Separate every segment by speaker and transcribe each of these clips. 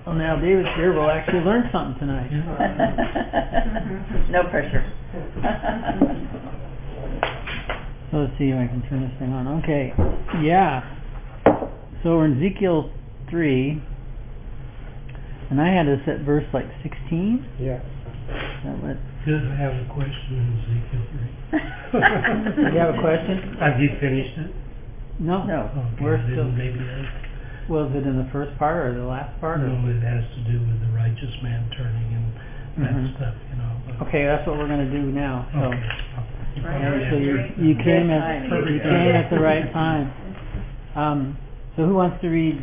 Speaker 1: Well, now David's here. We'll actually learn something tonight.
Speaker 2: No pressure.
Speaker 1: So let's see if I can turn this thing on. Okay. Yeah. So we're in Ezekiel 3. And I had this at verse like 16.
Speaker 3: Yeah.
Speaker 4: Does I have a question in Ezekiel 3?
Speaker 1: Do you have a question?
Speaker 4: Have you finished it?
Speaker 1: No.
Speaker 4: Okay,
Speaker 1: We're
Speaker 4: then
Speaker 1: still.
Speaker 4: maybe
Speaker 1: Was it in the first part or the last part?
Speaker 4: no, it has to do with the righteous man turning and that stuff, you know. But
Speaker 1: Okay, that's what we're going to do now. So,
Speaker 4: okay.
Speaker 1: so you came at the right time. So who wants to read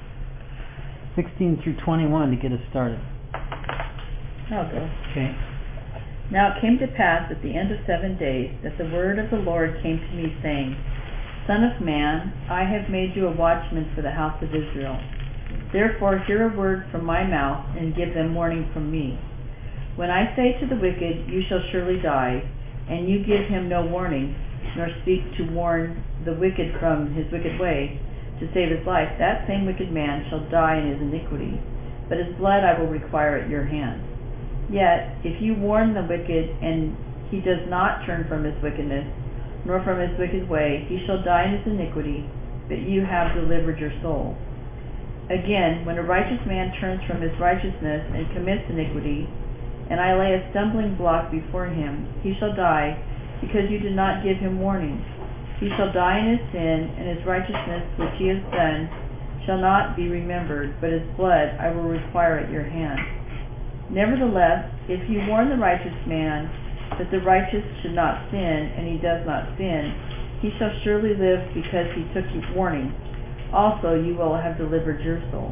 Speaker 1: 16 through 21 to get us started?
Speaker 2: I'll go.
Speaker 1: Okay.
Speaker 2: Now it came to pass at the end of 7 days that the word of the Lord came to me, saying, Son of man, I have made you a watchman for the house of Israel. Therefore hear a word from my mouth, and give them warning from me. When I say to the wicked, You shall surely die, and you give him no warning, nor speak to warn the wicked from his wicked way, to save his life, that same wicked man shall die in his iniquity, but his blood I will require at your hand. Yet, if you warn the wicked, and he does not turn from his wickedness, nor from his wicked way, he shall die in his iniquity, but you have delivered your soul. Again, when a righteous man turns from his righteousness and commits iniquity, and I lay a stumbling block before him, he shall die, because you did not give him warning. He shall die in his sin, and his righteousness which he has done shall not be remembered, but his blood I will require at your hand. Nevertheless, if you warn the righteous man that the righteous should not sin, and he does not sin, he shall surely live because he took warning. Also you will have delivered your soul.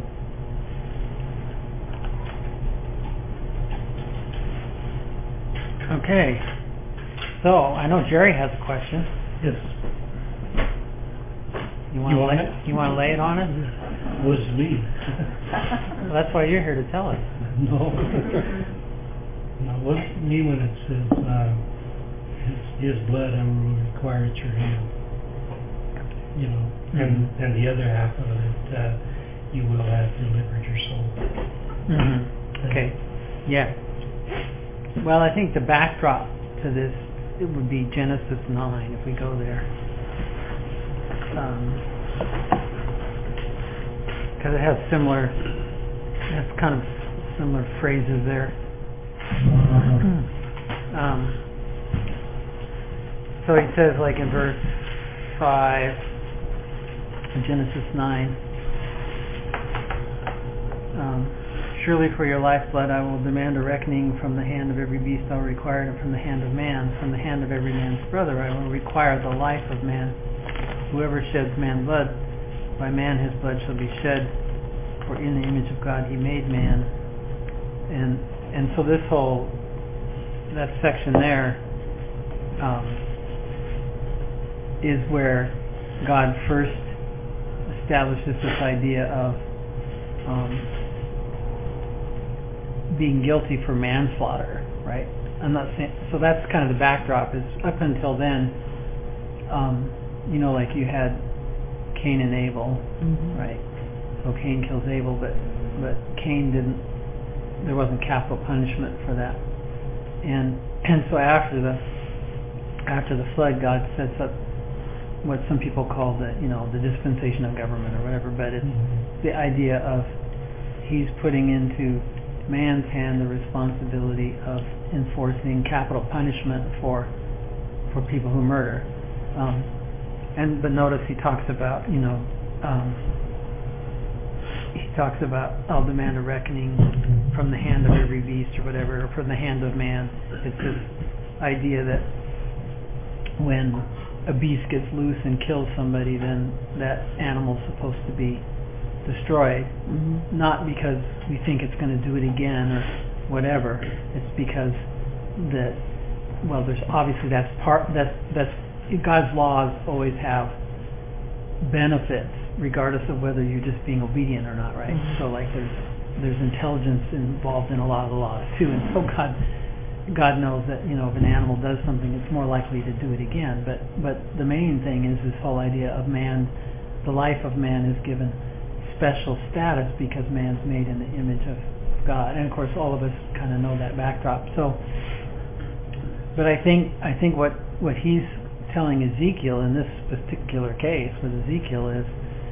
Speaker 1: Okay. So I know Jerry has a question.
Speaker 4: yes,
Speaker 1: You want to lay it on us?
Speaker 4: was me.
Speaker 1: Well, that's why you're here to tell us.
Speaker 4: No. No, what me when it says his blood I will require at your hand. You know, and the other half of it, you will have delivered your soul.
Speaker 1: Okay. Yeah. Well, I think the backdrop to this, it would be Genesis 9 if we go there. Because it has kind of similar phrases there. So he says, like in verse 5 of Genesis 9, surely for your lifeblood I will demand a reckoning from the hand of every beast I will require, and from the hand of man, from the hand of every man's brother I will require the life of man. Whoever sheds man's blood, by man his blood shall be shed, for in the image of God he made man. And so this whole, that section there is where God first establishes this idea of being guilty for manslaughter, right? I'm not saying, so that's kind of the backdrop. Is up until then, like you had Cain and Abel, right? So Cain kills Abel, but Cain didn't. There wasn't capital punishment for that, and so after the flood, God sets up what some people call the dispensation of government or whatever, but it's the idea of He's putting into man's hand the responsibility of enforcing capital punishment for people who murder. But notice he talks about I'll demand a reckoning from the hand of every beast or whatever, or from the hand of man. It's this idea that when a beast gets loose and kills somebody, then that animal's supposed to be destroyed, not because we think it's going to do it again or whatever. It's because there's obviously that's God's laws always have benefits regardless of whether you're just being obedient or not, right? So like there's intelligence involved in a lot of the laws too, and so God knows that if an animal does something, it's more likely to do it again. But the main thing is this whole idea of man, the life of man is given special status because man's made in the image of God. And of course all of us kind of know that backdrop. So, but I think what he's telling Ezekiel in this particular case with Ezekiel is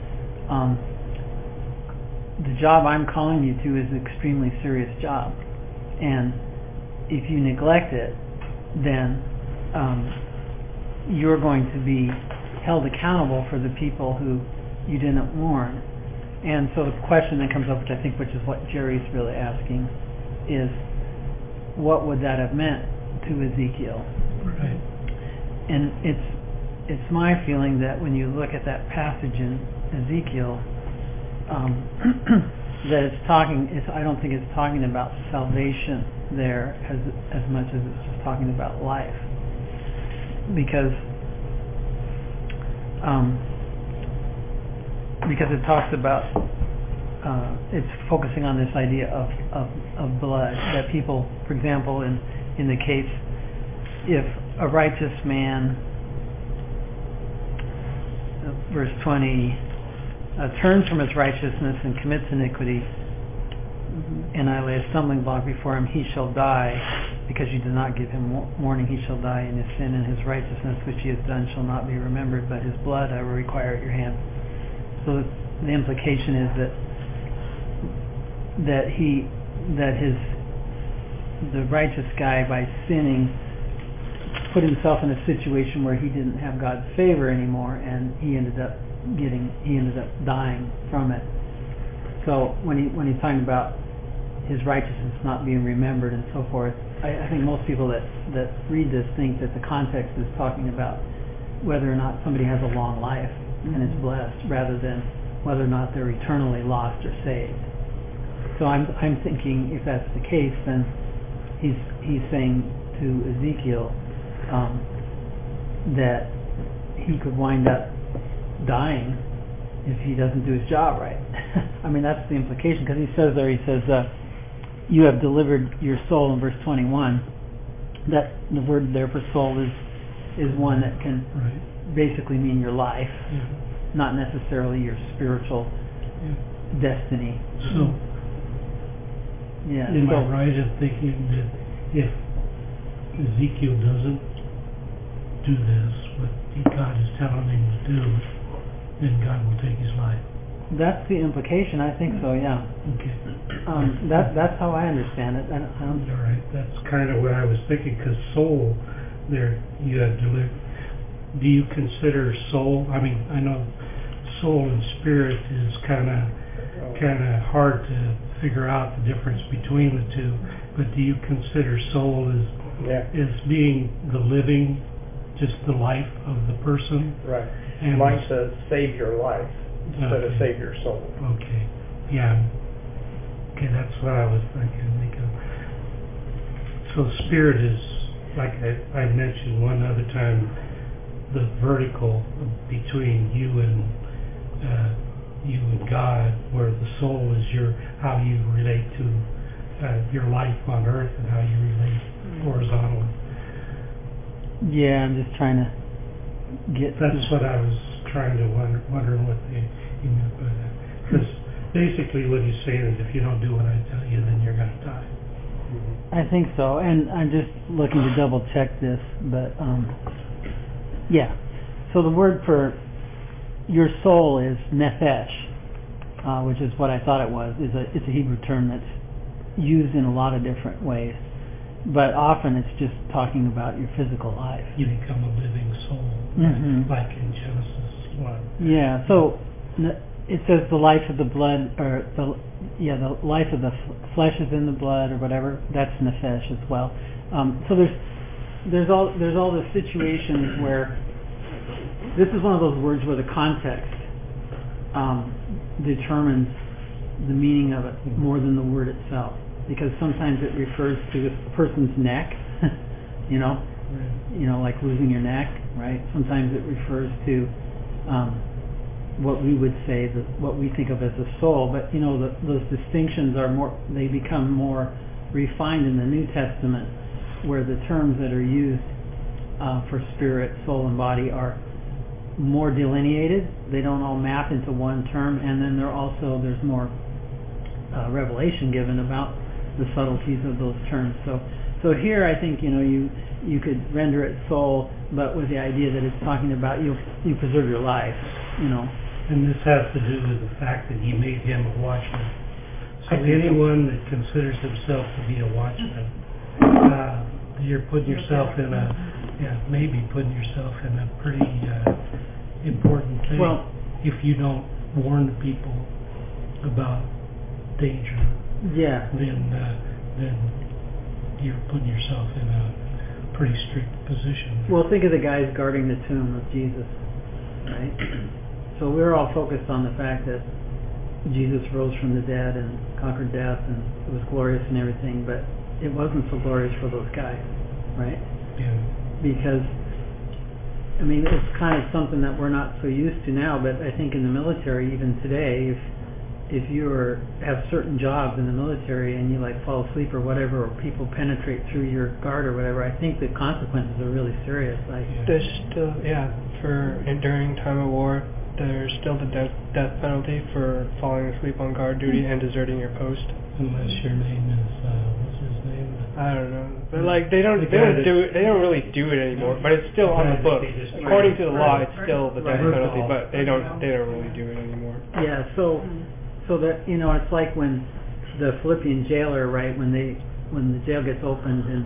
Speaker 1: the job I'm calling you to is an extremely serious job, and if you neglect it, then you're going to be held accountable for the people who you didn't warn. And so the question that comes up, which is what Jerry's really asking, is what would that have meant to Ezekiel?
Speaker 4: Right.
Speaker 1: And it's my feeling that when you look at that passage in Ezekiel, that I don't think it's talking about salvation there as much as it's just talking about life, because it talks about it's focusing on this idea of blood, that people, for example, in the case if a righteous man, verse 20, turns from his righteousness and commits iniquity, and I lay a stumbling block before him, he shall die, because you did not give him warning. He shall die in his sin, and his righteousness which he has done shall not be remembered, but his blood I will require at your hand. So the implication is that the righteous guy, by sinning, put himself in a situation where he didn't have God's favor anymore, and he ended up dying from it. So when he's talking about his righteousness not being remembered and so forth, I think most people that read this think that the context is talking about whether or not somebody has a long life and is blessed, rather than whether or not they're eternally lost or saved. So I'm thinking if that's the case, then he's saying to Ezekiel that he could wind up dying if he doesn't do his job right. I mean, that's the implication, because he says you have delivered your soul in verse 21. That the word there for soul is one that can basically mean your life, not necessarily your spiritual destiny.
Speaker 4: So, am I right in thinking that if Ezekiel doesn't do this, what God is telling him to do, then God will take his life?
Speaker 1: That's the implication. I think so. Yeah.
Speaker 4: Okay.
Speaker 1: That's how I understand it.
Speaker 4: All right. That's kind of what I was thinking. Because soul, there you have delivered. Do you consider soul? I mean, I know soul and spirit is kind of hard to figure out the difference between the two. But do you consider soul as being the living, just the life of the person?
Speaker 3: Right.
Speaker 4: And
Speaker 3: mine says save your life instead of save your soul.
Speaker 4: Okay. Yeah. Okay, that's what I was thinking. So spirit is, like I mentioned one other time, the vertical between you and God, where the soul is how you relate to your life on earth and how you relate horizontally.
Speaker 1: Yeah, I'm just trying to get.
Speaker 4: That's what I was trying to wondering what he meant by that. Because basically what he's saying is, if you don't do what I tell you, then you're going to die.
Speaker 1: I think so, and I'm just looking to double check this, but yeah. So the word for your soul is nephesh, which is what I thought it was. It's a Hebrew term that's used in a lot of different ways, but often it's just talking about your physical life.
Speaker 4: You become a living soul, like in Genesis 1. Yeah.
Speaker 1: So it says the life of the blood, or the life of the flesh is in the blood, or whatever. That's nephesh as well. So there's all the situations where this is one of those words where the context determines the meaning of it more than the word itself, because sometimes it refers to a person's neck, like losing your neck, right? Sometimes it refers to what we would say, what we think of as a soul, but those distinctions they become more refined in the New Testament, where the terms that are used for spirit, soul, and body are more delineated. They don't all map into one term, and then there's more revelation given about the subtleties of those terms. So here I think you could render it soul, but with the idea that it's talking about you preserve your life,
Speaker 4: And this has to do with the fact that he made him a watchman. So anyone that considers himself to be a watchman, you're putting yourself in maybe putting yourself in a pretty important thing.
Speaker 1: Well,
Speaker 4: if you don't warn the people about danger, then you're putting yourself in a pretty strict position.
Speaker 1: Well, think of the guys guarding the tomb of Jesus, right? So we're all focused on the fact that Jesus rose from the dead and conquered death, and it was glorious and everything, but it wasn't so glorious for those guys, right?
Speaker 4: Yeah.
Speaker 1: Because, it's kind of something that we're not so used to now, but I think in the military, even today, if you have certain jobs in the military and you fall asleep or whatever, or people penetrate through your guard or whatever, I think the consequences are really serious.
Speaker 5: There's still, during time of war, there's still the death penalty for falling asleep on guard duty and deserting your post.
Speaker 4: Unless your name is what's his name?
Speaker 5: I don't know, but they don't really do it anymore. But it's still on the books. According to the law, it's still the death penalty, but they don't really do it anymore.
Speaker 1: Yeah. So that it's like when the Philippian jailer, right? When the jail gets opened and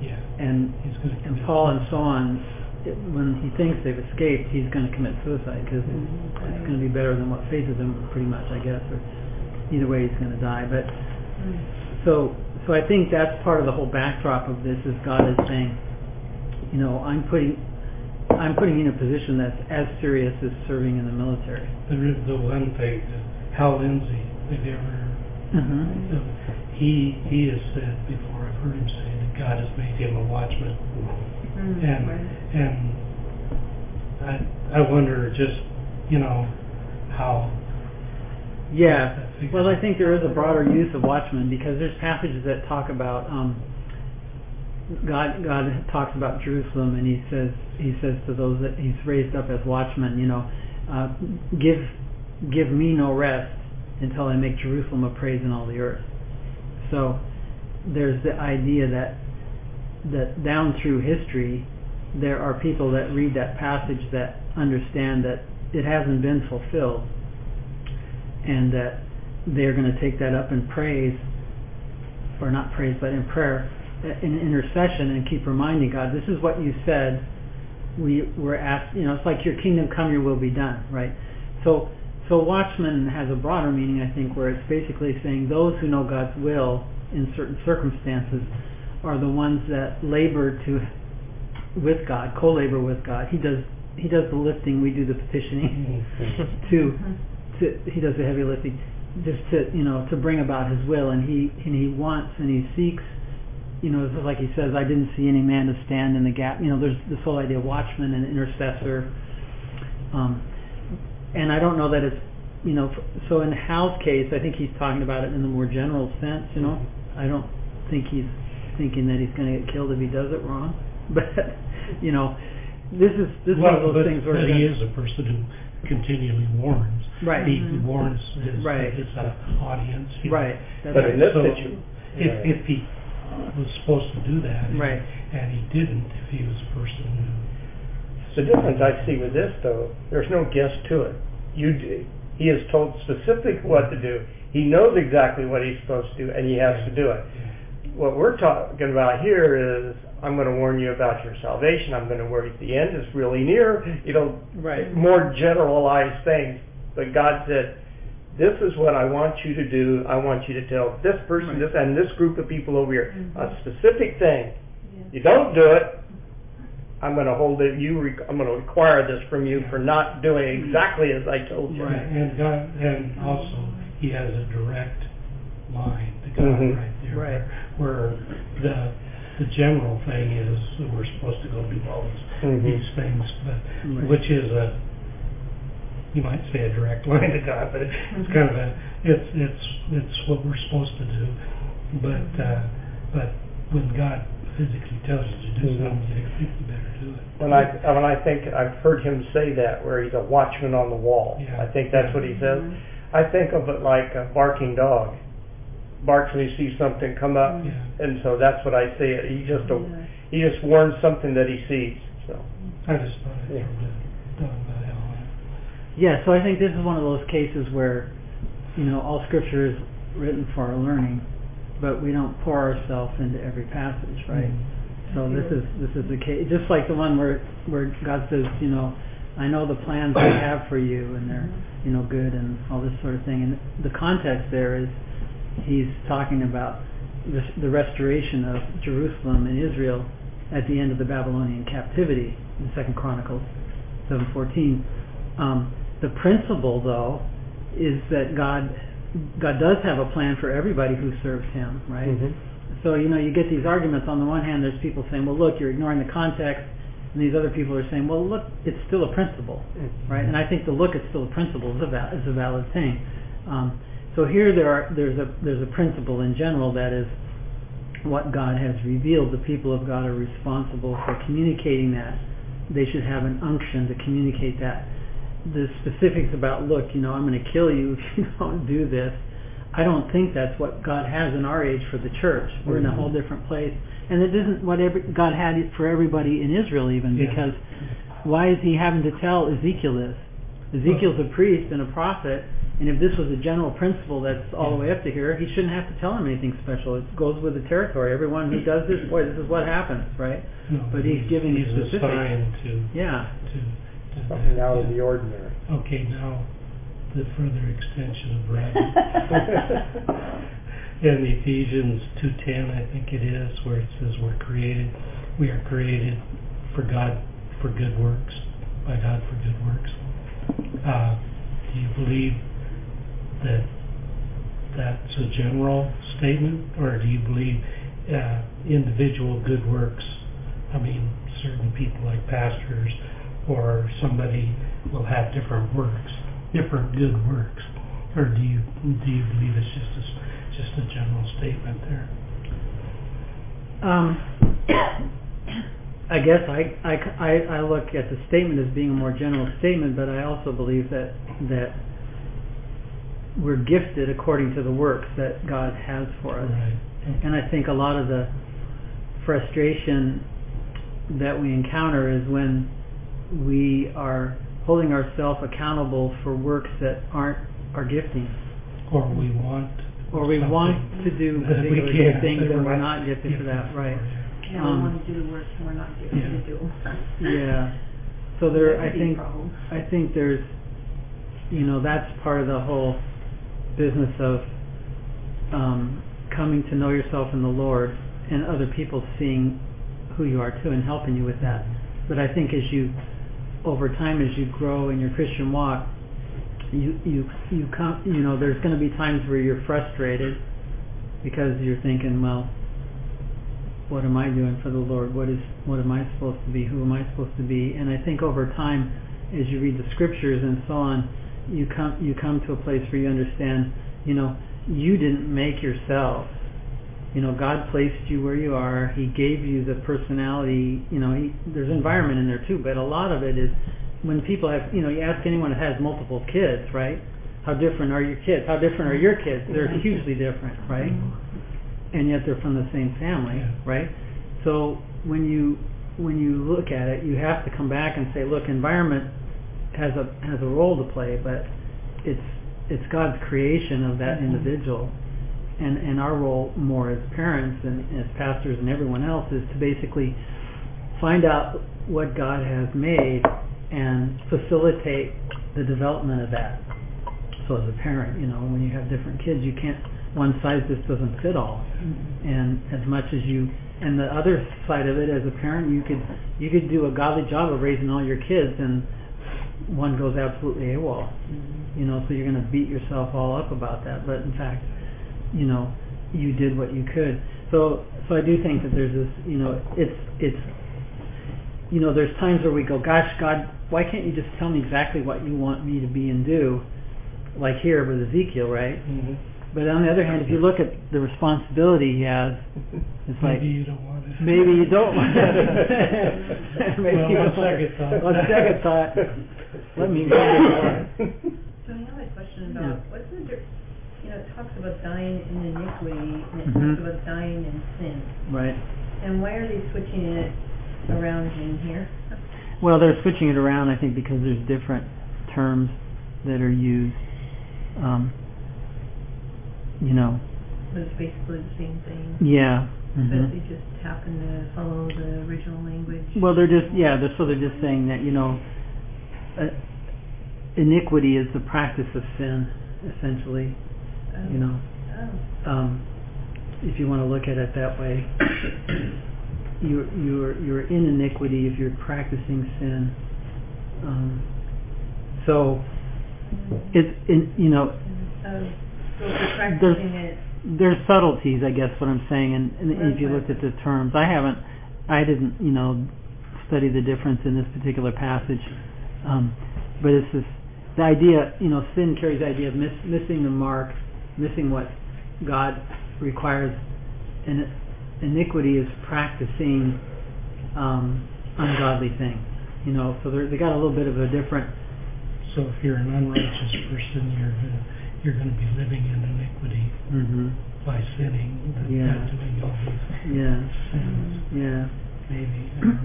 Speaker 1: Paul and so on. When he thinks they've escaped, he's going to commit suicide because it's going to be better than what faces him, pretty much, I guess. Or either way, he's going to die. But so I think that's part of the whole backdrop of this is God is saying, I'm putting you in a position that's as serious as serving in the military.
Speaker 4: The one thing, Hal Lindsey, have you ever? He has said before, I've heard him say that God has made him a watchman. And I wonder just, how...
Speaker 1: Yeah, well, I think there is a broader use of watchmen because there's passages that talk about God talks about Jerusalem, and he says to those that he's raised up as watchmen, give me no rest until I make Jerusalem a praise in all the earth. So there's the idea that down through history, there are people that read that passage that understand that it hasn't been fulfilled, and that they're going to take that up in praise, or not praise, but in prayer, in intercession, and keep reminding God, this is what you said. We're asked, it's like your kingdom come, your will be done, right? So watchman has a broader meaning, I think, where it's basically saying those who know God's will in certain circumstances are the ones that labor with God, co-labor with God. He does the lifting, we do the petitioning. He does the heavy lifting, just to bring about His will, and he wants and he seeks. It's just like he says, I didn't see any man to stand in the gap. There's this whole idea of watchman and intercessor, and I don't know that it's so in Hal's case, I think he's talking about it in the more general sense. I don't think he's thinking that he's going to get killed if he does it wrong, but this is one of those things where
Speaker 4: he is a person who continually warns.
Speaker 1: Right.
Speaker 4: He warns his audience.
Speaker 1: Right.
Speaker 3: But in this situation,
Speaker 4: if he was supposed to do that,
Speaker 1: right,
Speaker 4: and he didn't, if he was a person who...
Speaker 3: The difference I see with this, though, there's no guess to it. He is told specifically what to do. He knows exactly what he's supposed to do, and he has to do it. What we're talking about here is, I'm going to warn you about your salvation. I'm going to warn you at the end is really near. More generalized things. But God said, this is what I want you to do. I want you to tell this person, this, and this group of people over here a specific thing. You don't do it, I'm going to hold it. I'm going to require this from you for not doing exactly as I told you.
Speaker 4: Right, and also he has a direct line to God right there.
Speaker 1: Right.
Speaker 4: Where the general thing is that we're supposed to go do all these things, but which is you might say a direct line to God, but it's kind of it's what we're supposed to do. But when God physically tells you to do something, you better do it.
Speaker 3: When I think I've heard him say that, where he's a watchman on the wall.
Speaker 4: Yeah.
Speaker 3: I think that's what he says. I think of it like a barking dog. Barks when he sees something come up, and so that's what I see. He just warns something that he sees. So
Speaker 4: I just thought I'd throw that out.
Speaker 1: Yeah, so I think this is one of those cases where, all Scripture is written for our learning, but we don't pour ourselves into every passage, right? So this is the case, just like the one where God says, I know the plans I have for you, and they're good and all this sort of thing. And the context there is he's talking about the restoration of Jerusalem and Israel at the end of the Babylonian captivity in 2 Chronicles 7:14. The principle, though, is that God does have a plan for everybody who serves Him, right? So you get these arguments. On the one hand, there's people saying, "Well, look, you're ignoring the context," and these other people are saying, "Well, look, it's still a principle, right?" And I think the look, it's still a principle, is a valid thing. So here there's a principle in general that is what God has revealed. The people of God are responsible for communicating that. They should have an unction to communicate that. The specifics about, look, I'm going to kill you if you don't do this, I don't think that's what God has in our age for the church. We're in a whole different place. And it isn't what God had for everybody in Israel even, because why is He having to tell Ezekiel this? Ezekiel's a priest and a prophet, and if this was a general principle that's all the way up to here, he shouldn't have to tell him anything special. It goes with the territory. Everyone who does this, boy, this is what happens, right?
Speaker 4: No,
Speaker 1: but he's giving specifics.
Speaker 4: Assigned to
Speaker 3: something out of the ordinary.
Speaker 4: Okay, now the further extension of rabbit. In Ephesians 2:10, I think it is, where it says we are created for God for good works, by God for good works. Do you believe that that's a general statement, or do you believe individual good works? I mean, certain people like pastors or somebody will have different works, different good works, or do you believe it's just a general statement there?
Speaker 1: I guess I look at the statement as being a more general statement, but I also believe that we're gifted according to the works that God has for us.
Speaker 4: Right.
Speaker 1: And I think a lot of the frustration that we encounter is when we are holding ourselves accountable for works that aren't our gifting.
Speaker 4: Or we want
Speaker 1: to do particular things and we're not gifted for that, right?
Speaker 6: Yeah, we want to do the work and we're not gifted to do them.
Speaker 1: Yeah. So I think there's, that's part of the whole business of coming to know yourself in the Lord and other people seeing who you are too and helping you with that. But I think over time as you grow in your Christian walk, you come, there's going to be times where you're frustrated because you're thinking, well, what am I doing for the Lord? What am I supposed to be? Who am I supposed to be? And I think over time, as you read the scriptures and so on, you come to a place where you understand, you didn't make yourself. God placed you where you are. He gave you the personality. There's environment in there too, but a lot of it is when people have, you ask anyone that has multiple kids, right? How different are your kids? How different are your kids? They're hugely different, right? And yet they're from the same family, right? So when you look at it, you have to come back and say, look, environment has a role to play, but it's God's creation of that individual, and our role more as parents and as pastors and everyone else is to basically find out what God has made and facilitate the development of that. So as a parent, when you have different kids, you can't, one size just doesn't fit all. And as much as and the other side of it, as a parent, you could do a godly job of raising all your kids, and one goes absolutely AWOL. So you're going to beat yourself all up about that. But in fact, you did what you could. So I do think that there's this, it's there's times where we go, gosh, God, why can't you just tell me exactly what you want me to be and do? Like here with Ezekiel, right? But on the other hand, if you look at the responsibility he has, it's like
Speaker 4: maybe you don't want it.
Speaker 1: maybe you don't want it. Maybe
Speaker 4: well,
Speaker 1: you
Speaker 4: on
Speaker 1: don't want
Speaker 4: second
Speaker 1: it.
Speaker 4: thought.
Speaker 1: On second thought, let me.
Speaker 6: So I have a question about what's the it talks about dying in iniquity and it talks about dying in sin.
Speaker 1: Right.
Speaker 6: And why are they switching it around in here?
Speaker 1: Well, they're switching it around, I think, because there's different terms that are used.
Speaker 6: But it's basically the same thing.
Speaker 1: Yeah.
Speaker 6: But they just happen to follow the original language.
Speaker 1: Well, they're just saying that iniquity is the practice of sin, essentially. If you want to look at it that way, you're in iniquity if you're practicing sin. So it's
Speaker 6: so if you're practicing it.
Speaker 1: There's subtleties, I guess, what I'm saying, and if you looked at the terms, I didn't study the difference in this particular passage, but it's this, the idea, sin carries the idea of missing the mark, missing what God requires, and iniquity is practicing ungodly things, so they got a little bit of a different.
Speaker 4: So if you're an unrighteous person, you're going to be living in iniquity by sinning, by doing all these sins.
Speaker 1: Yeah.
Speaker 4: Maybe, I don't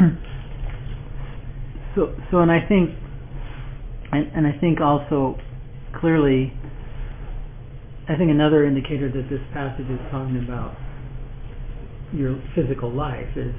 Speaker 4: know.
Speaker 1: So, and I think, and I think also clearly, I think another indicator that this passage is talking about your physical life is,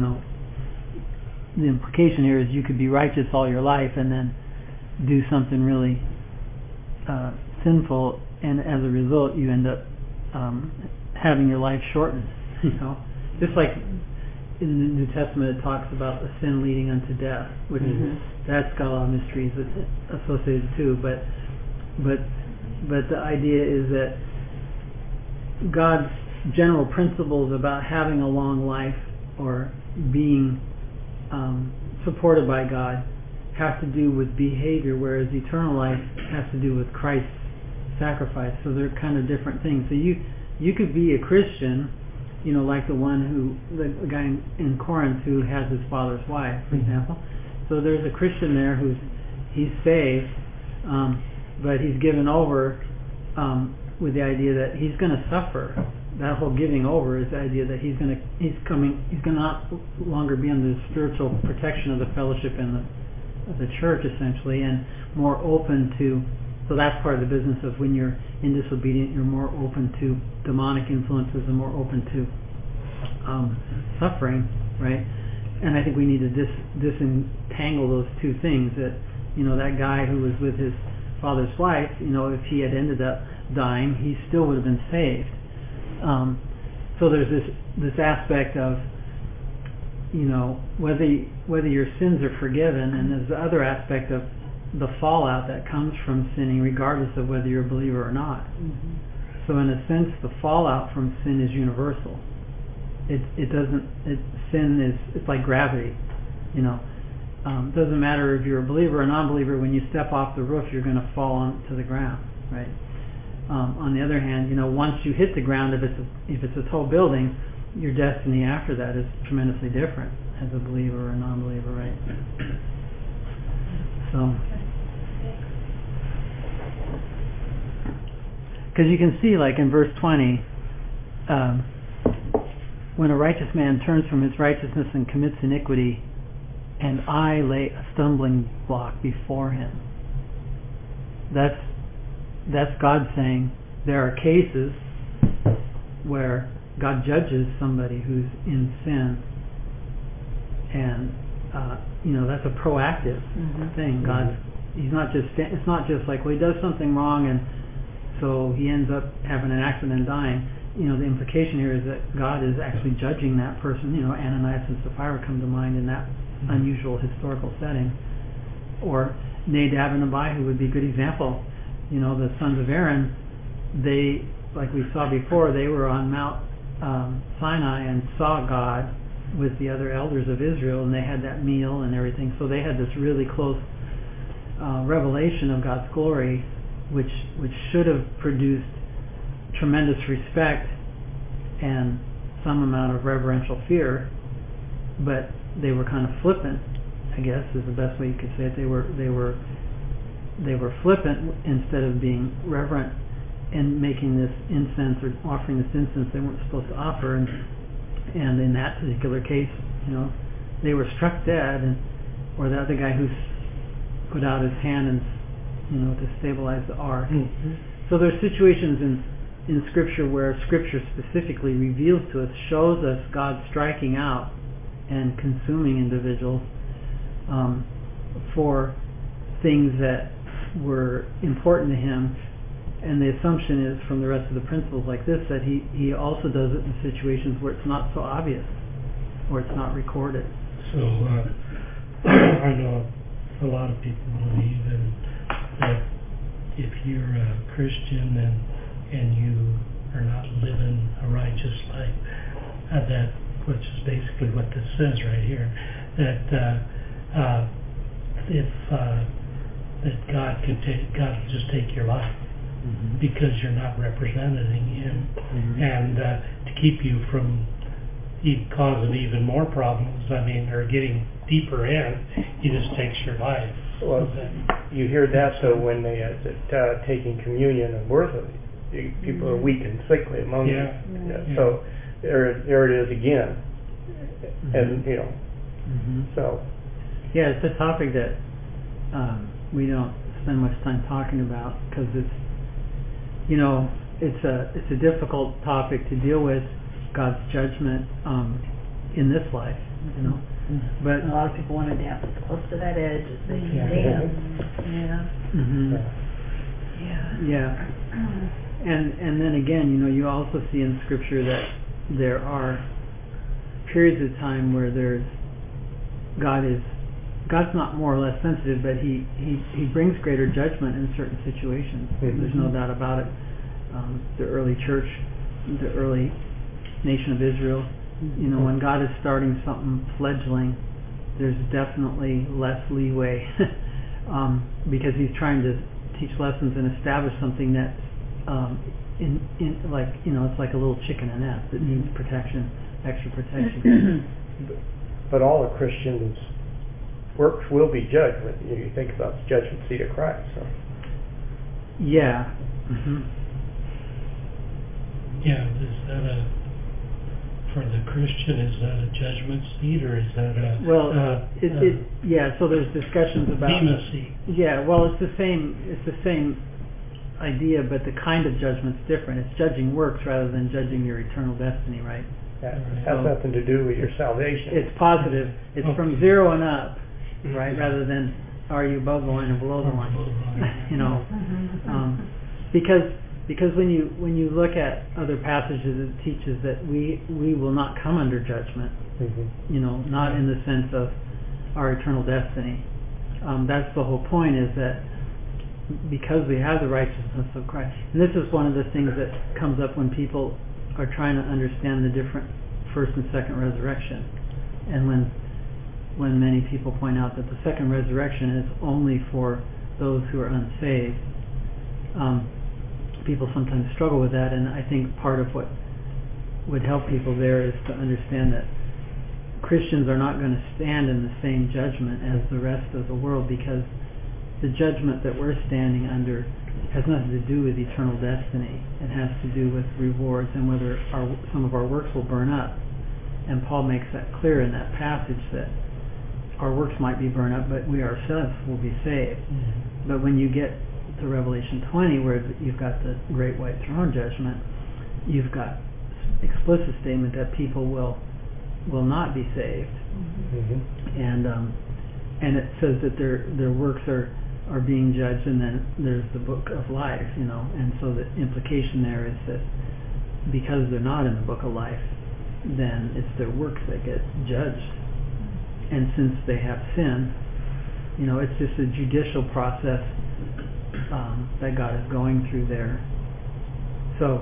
Speaker 1: the implication here is you could be righteous all your life and then do something really sinful, and as a result you end up having your life shortened. Just like in the New Testament it talks about a sin leading unto death, which that's got a lot of mysteries associated too. But the idea is that God's general principles about having a long life or being supported by God have to do with behavior, whereas eternal life has to do with Christ's sacrifice. So they're kind of different things. So you could be a Christian, like the guy in Corinth who has his father's wife, for example. So there's a Christian there he's saved, but he's given over with the idea that he's going to suffer. That whole giving over is the idea that he's going to not longer be under the spiritual protection of the fellowship and the church, essentially, and more open to. So that's part of the business of when you're in disobedient, you're more open to demonic influences and more open to suffering, right? And I think we need to disentangle those two things. That that guy who was with his father's wife, if he had ended up dying, he still would have been saved. So there's this aspect of whether your sins are forgiven, and there's the other aspect of the fallout that comes from sinning, regardless of whether you're a believer or not. So in a sense, the fallout from sin is universal. Sin is like gravity. It doesn't matter if you're a believer or a non-believer. When you step off the roof, you're going to fall onto the ground, right? On the other hand, once you hit the ground, if it's a tall building, your destiny after that is tremendously different as a believer or a non-believer, right? So, because you can see, like in verse 20, when a righteous man turns from his righteousness and commits iniquity, and I lay a stumbling block before him. That's God saying there are cases where God judges somebody who's in sin, and that's a proactive thing. It's not just like, well, he does something wrong and so he ends up having an accident and dying. The implication here is that God is actually judging that person. Ananias and Sapphira come to mind in that unusual historical setting. Or Nadab and Abihu would be a good example. The sons of Aaron, they, like we saw before, they were on Mount Sinai and saw God with the other elders of Israel, and they had that meal and everything. So they had this really close revelation of God's glory, which should have produced tremendous respect and some amount of reverential fear, but they were kind of flippant, I guess is the best way you could say it. They were flippant instead of being reverent in making this incense or offering this incense they weren't supposed to offer. And in that particular case, they were struck dead, or the other guy who put out his hand and to stabilize the ark. So there's situations in Scripture where Scripture specifically reveals to us, shows us God striking out and consuming individuals for things that were important to Him. And the assumption is, from the rest of the principles like this, that he also does it in situations where it's not so obvious, or it's not recorded.
Speaker 4: So I know a lot of people believe that if you're a Christian and you are not living a righteous life, that, which is basically what this says right here, that that God will just take your life. Because you're not representing Him, and to keep you from causing even more problems, or getting deeper in, He just takes your life.
Speaker 3: Well, you hear that though when they taking communion and worthily, people are weak and sickly among you. So there it is again, and so
Speaker 1: it's a topic that we don't spend much time talking about because it's it's a difficult topic to deal with, God's judgment in this life, But
Speaker 2: a lot of people want to dance as close to that edge as they can dance.
Speaker 1: And then again, you also see in Scripture that there are periods of time where God's not more or less sensitive, but he brings greater judgment in certain situations. There's no doubt about it. The early church, the early nation of Israel, when God is starting something fledgling, there's definitely less leeway because He's trying to teach lessons and establish something that's it's like a little chicken and egg that needs protection, extra protection.
Speaker 3: But all the Christians' works will be judged when you think about the judgment seat of Christ. So.
Speaker 1: Yeah.
Speaker 4: Yeah, is that for the Christian, is that a judgment seat, or is that a...
Speaker 1: Well, so there's discussions about...
Speaker 4: Bema seat.
Speaker 1: Yeah, well, it's the same idea, but the kind of judgment's different. It's judging works rather than judging your eternal destiny, right?
Speaker 3: That has nothing to do with your salvation.
Speaker 1: It's positive. It's from 0 and up, right, rather than are you above the line or below the line. Because when you look at other passages, it teaches that we will not come under judgment. Not in the sense of our eternal destiny. That's the whole point, is that because we have the righteousness of Christ. And this is one of the things that comes up when people are trying to understand the different first and second resurrection. And when many people point out that the second resurrection is only for those who are unsaved, people sometimes struggle with that, and I think part of what would help people there is to understand that Christians are not going to stand in the same judgment as the rest of the world, because the judgment that we're standing under has nothing to do with eternal destiny. It has to do with rewards and whether some of our works will burn up. And Paul makes that clear in that passage, that our works might be burned up, but we ourselves will be saved. But when you get to Revelation 20, where you've got the great white throne judgment, you've got explicit statement that people will not be saved. And it says that their works are being judged, and then there's the book of life, and so the implication there is that because they're not in the book of life, then it's their works that get judged. And since they have sin, it's just a judicial process that God is going through there. So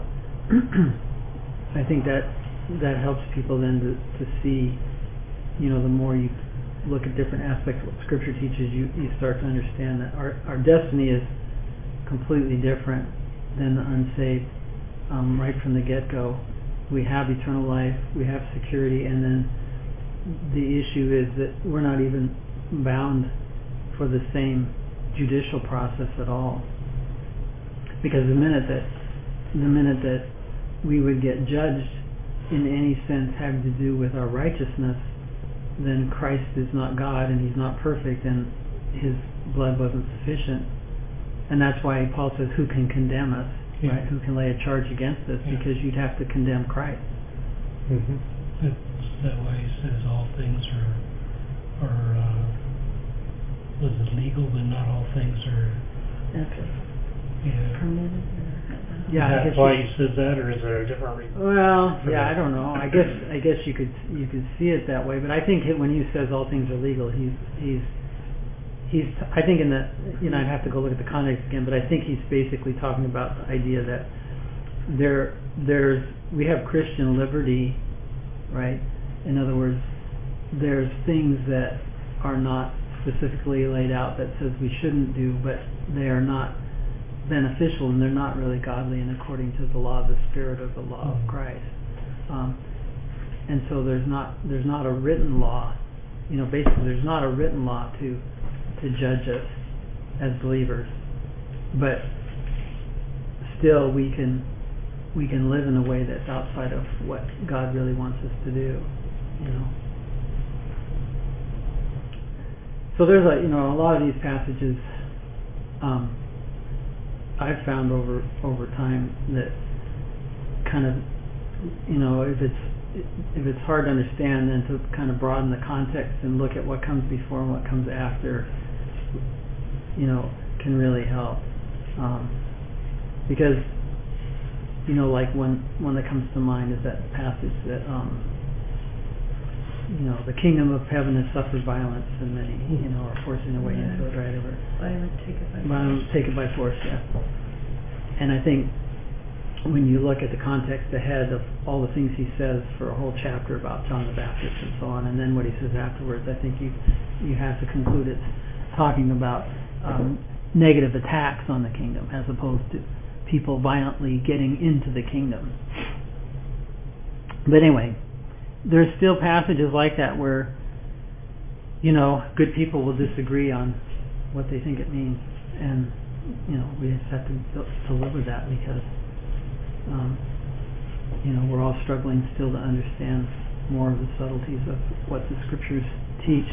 Speaker 1: I think that helps people then to see, the more you look at different aspects of what Scripture teaches, you start to understand that our destiny is completely different than the unsaved right from the get-go. We have eternal life, we have security, and then the issue is that we're not even bound for the same judicial process at all. Because the minute that we would get judged in any sense having to do with our righteousness, then Christ is not God and He's not perfect and His blood wasn't sufficient. And that's why Paul says, who can condemn us?
Speaker 4: Yeah.
Speaker 1: Right? Who can lay a charge against us?
Speaker 4: Yeah.
Speaker 1: Because you'd have to condemn Christ.
Speaker 3: Mm-hmm.
Speaker 4: It's that way he says all things are was it legal, but not all things are. Yeah.
Speaker 2: Permitted.
Speaker 1: Yeah, I
Speaker 4: That's
Speaker 1: guess
Speaker 4: why he says that, or is there a different reason?
Speaker 1: well, yeah, I don't know. I guess you could see it that way, but I think when he says all things are legal, he's I think in the I'd have to go look at the context again, but I think he's basically talking about the idea that we have Christian liberty, right? In other words, there's things that are not specifically laid out that says we shouldn't do, but they are not beneficial and they're not really godly and according to the law of the Spirit or the law of Christ. And so there's not a written law. Basically there's not a written law to judge us as believers, but still we can live in a way that's outside of what God really wants us to do. So there's a lot of these passages I've found over time that kind of if it's hard to understand, then to kind of broaden the context and look at what comes before and what comes after can really help, because like one that comes to mind is that passage that the kingdom of heaven has suffered violence and many are forcing their way into it, right?
Speaker 6: Violent, take it by force.
Speaker 1: Violent, take it by force, yeah. And I think when you look at the context ahead of all the things he says for a whole chapter about John the Baptist and so on, and then what he says afterwards, I think you have to conclude it's talking about negative attacks on the kingdom as opposed to people violently getting into the kingdom. But anyway, there's still passages like that where good people will disagree on what they think it means, and we just have to live with that because we're all struggling still to understand more of the subtleties of what the scriptures teach.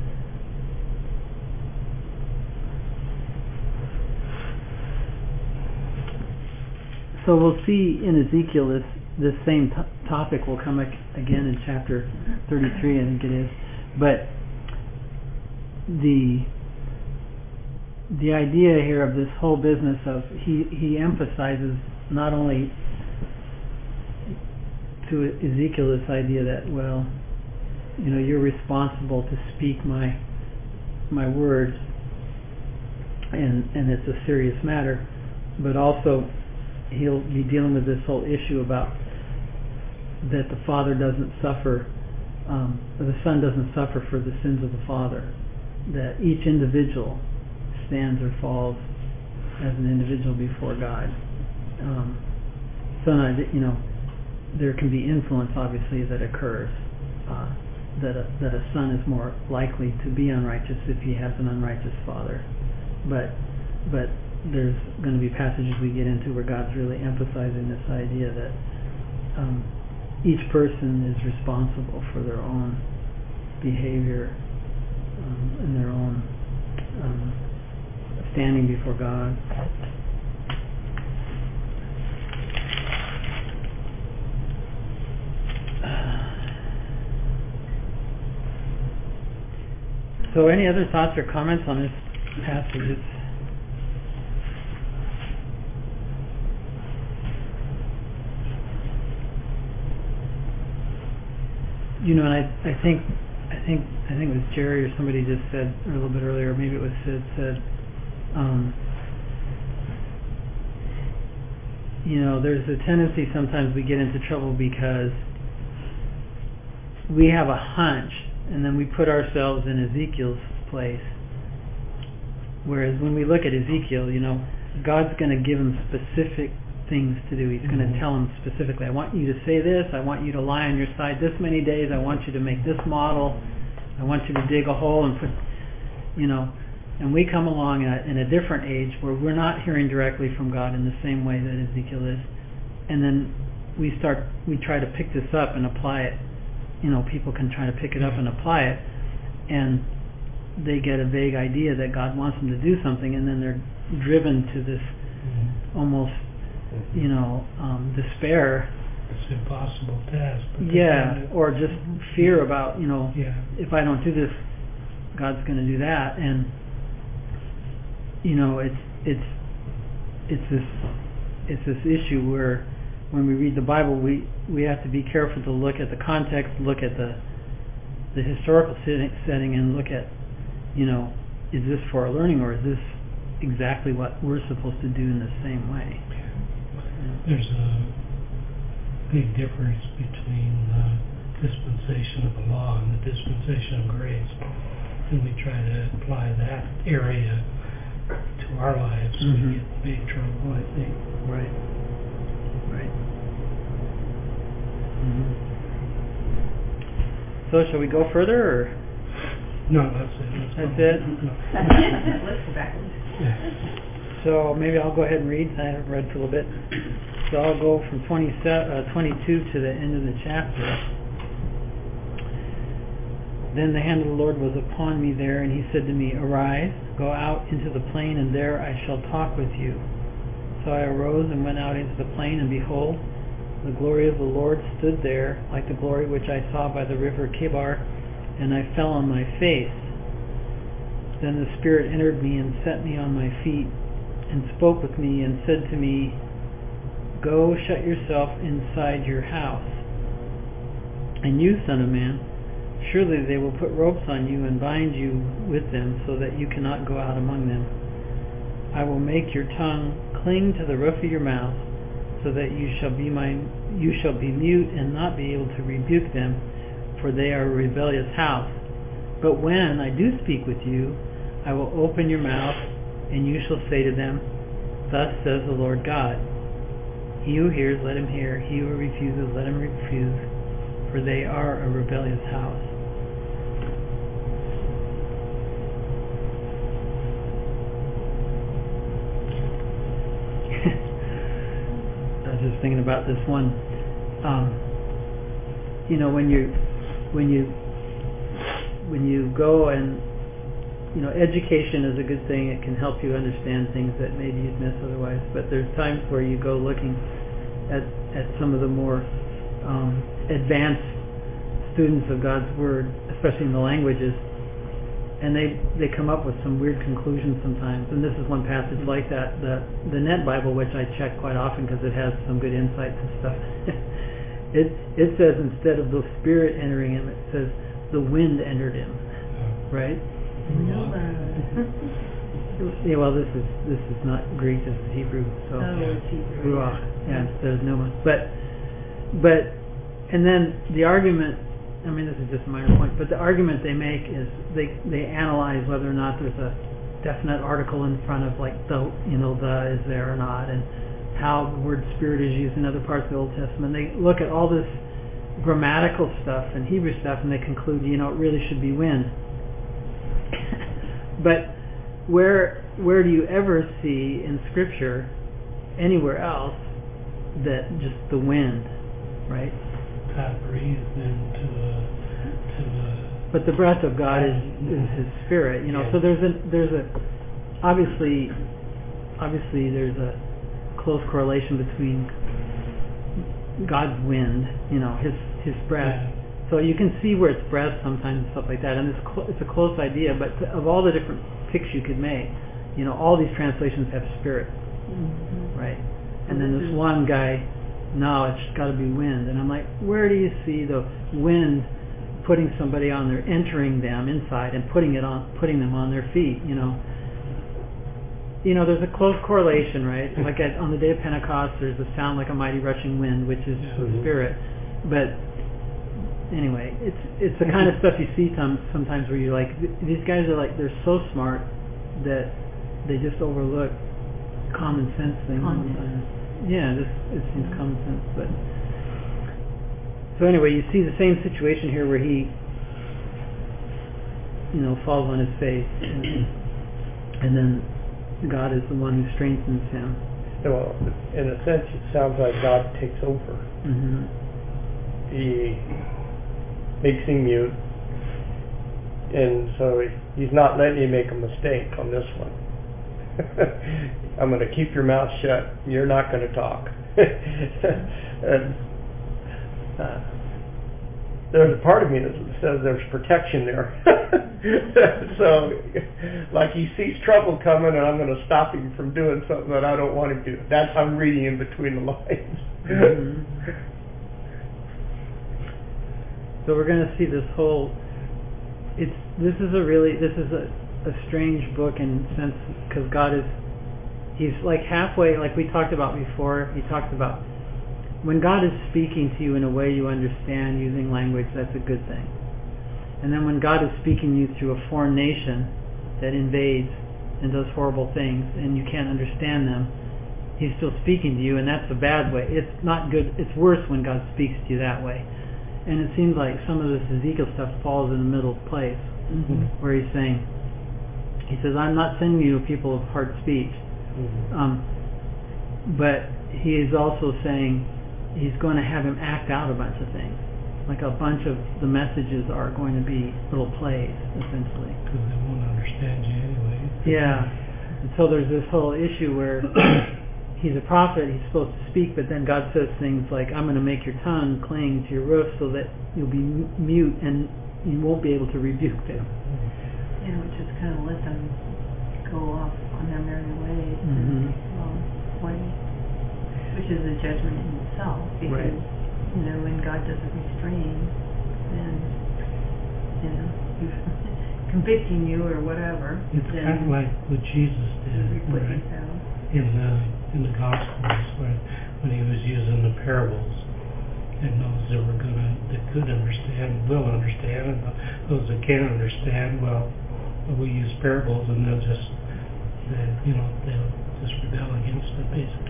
Speaker 1: So we'll see in Ezekiel this same topic will come again in chapter 33, I think it is. But the idea here of this whole business of he emphasizes not only to Ezekiel this idea that you're responsible to speak my words, and it's a serious matter, but also he'll be dealing with this whole issue about that the Father doesn't suffer, or the Son doesn't suffer for the sins of the Father, that each individual stands or falls as an individual before God. There can be influence obviously that occurs, that a son is more likely to be unrighteous if he has an unrighteous father, but there's going to be passages we get into where God's really emphasizing this idea that each person is responsible for their own behavior and their own standing before God. So any other thoughts or comments on this passage? And I think it was Jerry or somebody just said, or a little bit earlier, maybe it was Sid said, there's a tendency sometimes we get into trouble because we have a hunch and then we put ourselves in Ezekiel's place. Whereas when we look at Ezekiel, God's going to give him specific things to do. He's going to tell them specifically, I want you to say this, I want you to lie on your side this many days, I want you to make this model, I want you to dig a hole and put, and we come along in a different age where we're not hearing directly from God in the same way that Ezekiel is, and then we try to pick this up and apply it. People can try to pick it up and apply it, and they get a vague idea that God wants them to do something, and then they're driven to this almost, despair.
Speaker 4: It's an impossible task.
Speaker 1: Or just fear about, if I don't do this, God's going to do that, and it's this issue where when we read the Bible, we have to be careful to look at the context, look at the historical setting, and look at, is this for our learning, or is this exactly what we're supposed to do in the same way?
Speaker 4: There's a big difference between the dispensation of the law and the dispensation of grace. And we try to apply that area to our lives, we get in big trouble, I think.
Speaker 1: Right. So, shall we go further, or?
Speaker 4: No, that's it.
Speaker 1: That's it?
Speaker 6: Let's go back.
Speaker 1: So maybe I'll go ahead and read. I haven't read for a little bit. So I'll go from 22 to the end of the chapter. Then the hand of the Lord was upon me there, and he said to me, Arise, go out into the plain, and there I shall talk with you. So I arose and went out into the plain, and behold, the glory of the Lord stood there, like the glory which I saw by the river Kibar, and I fell on my face. Then the Spirit entered me and set me on my feet, and spoke with me, and said to me, Go, shut yourself inside your house. And you, son of man, surely they will put ropes on you and bind you with them, so that you cannot go out among them. I will make your tongue cling to the roof of your mouth, so that you shall be mute and not be able to rebuke them, for they are a rebellious house. But when I do speak with you, I will open your mouth, and you shall say to them, Thus says the Lord God. He who hears, let him hear. He who refuses, let him refuse, for they are a rebellious house. I was just thinking about this one. When you go and education is a good thing. It can help you understand things that maybe you'd miss otherwise. But there's times where you go looking at some of the more advanced students of God's Word, especially in the languages, and they come up with some weird conclusions sometimes. And this is one passage like that. The Net Bible, which I check quite often because it has some good insights and stuff. It says instead of the Spirit entering him, it says the wind entered him, right? Yeah, well, this is not Greek. This is Hebrew. So
Speaker 6: it's Hebrew.
Speaker 1: Ruach, instead of pneuma. But and then the argument. I mean, this is just a minor point, but the argument they make is they analyze whether or not there's a definite article in front of like the is there or not, and how the word Spirit is used in other parts of the Old Testament. They look at all this grammatical stuff and Hebrew stuff, and they conclude, it really should be wind. But where do you ever see in Scripture anywhere else that just the wind, right?
Speaker 4: God breathed into the.
Speaker 1: But the breath of God is His Spirit, So there's a obviously there's a close correlation between God's wind, His breath.
Speaker 4: Yeah.
Speaker 1: So you can see where it's breath sometimes and stuff like that, and it's a close idea. But of all the different picks you could make, all these translations have Spirit, right? And then this one guy, no, it's got to be wind. And I'm like, where do you see the wind putting somebody on there, entering them inside and putting them on their feet? There's a close correlation, right? Like on the day of Pentecost, there's a sound like a mighty rushing wind, which is the Spirit. But anyway, it's the kind of stuff you see sometimes where you're like, these guys are like, they're so smart that they just overlook common sense things sometimes. Yeah, it seems common sense, but so anyway, you see the same situation here where he, falls on his face, and then God is the one who strengthens him.
Speaker 3: Well, in a sense, it sounds like God takes over.
Speaker 1: Mm-hmm.
Speaker 3: He makes him mute, and so he's not letting you make a mistake on this one. I'm going to keep your mouth shut. You're not going to talk. And, there's a part of me that says there's protection there. So, like he sees trouble coming, and I'm going to stop him from doing something that I don't want him to do. That's I'm reading in between the lines.
Speaker 1: Mm-hmm. So we're going to see this whole. This is a strange book in the sense because God he's like halfway, like we talked about before. He talks about when God is speaking to you in a way you understand using language, that's a good thing. And then when God is speaking to you through a foreign nation that invades and does horrible things and you can't understand them, He's still speaking to you, and that's a bad way. It's not good. It's worse when God speaks to you that way. And it seems like some of this Ezekiel stuff falls in the middle place, where He says, I'm not sending you people of hard speech. But He is also saying He's going to have him act out a bunch of things. Like a bunch of the messages are going to be little plays, essentially.
Speaker 4: Because they won't understand you anyway.
Speaker 1: Yeah. And so there's this whole issue where he's a prophet, he's supposed to speak, but then God says things like, I'm going to make your tongue cling to your roof so that you'll be mute and you won't be able to rebuke them.
Speaker 6: Yeah, which is kind of let them go off on their merry ways. Which is a judgment in itself, because when God doesn't restrain, then He's convicting you or whatever.
Speaker 4: It's kind of like what Jesus did, right? In the Gospels, when He was using the parables, and those that could understand will understand, and those that can't understand, well, we use parables, and they'll just rebel against it, basically.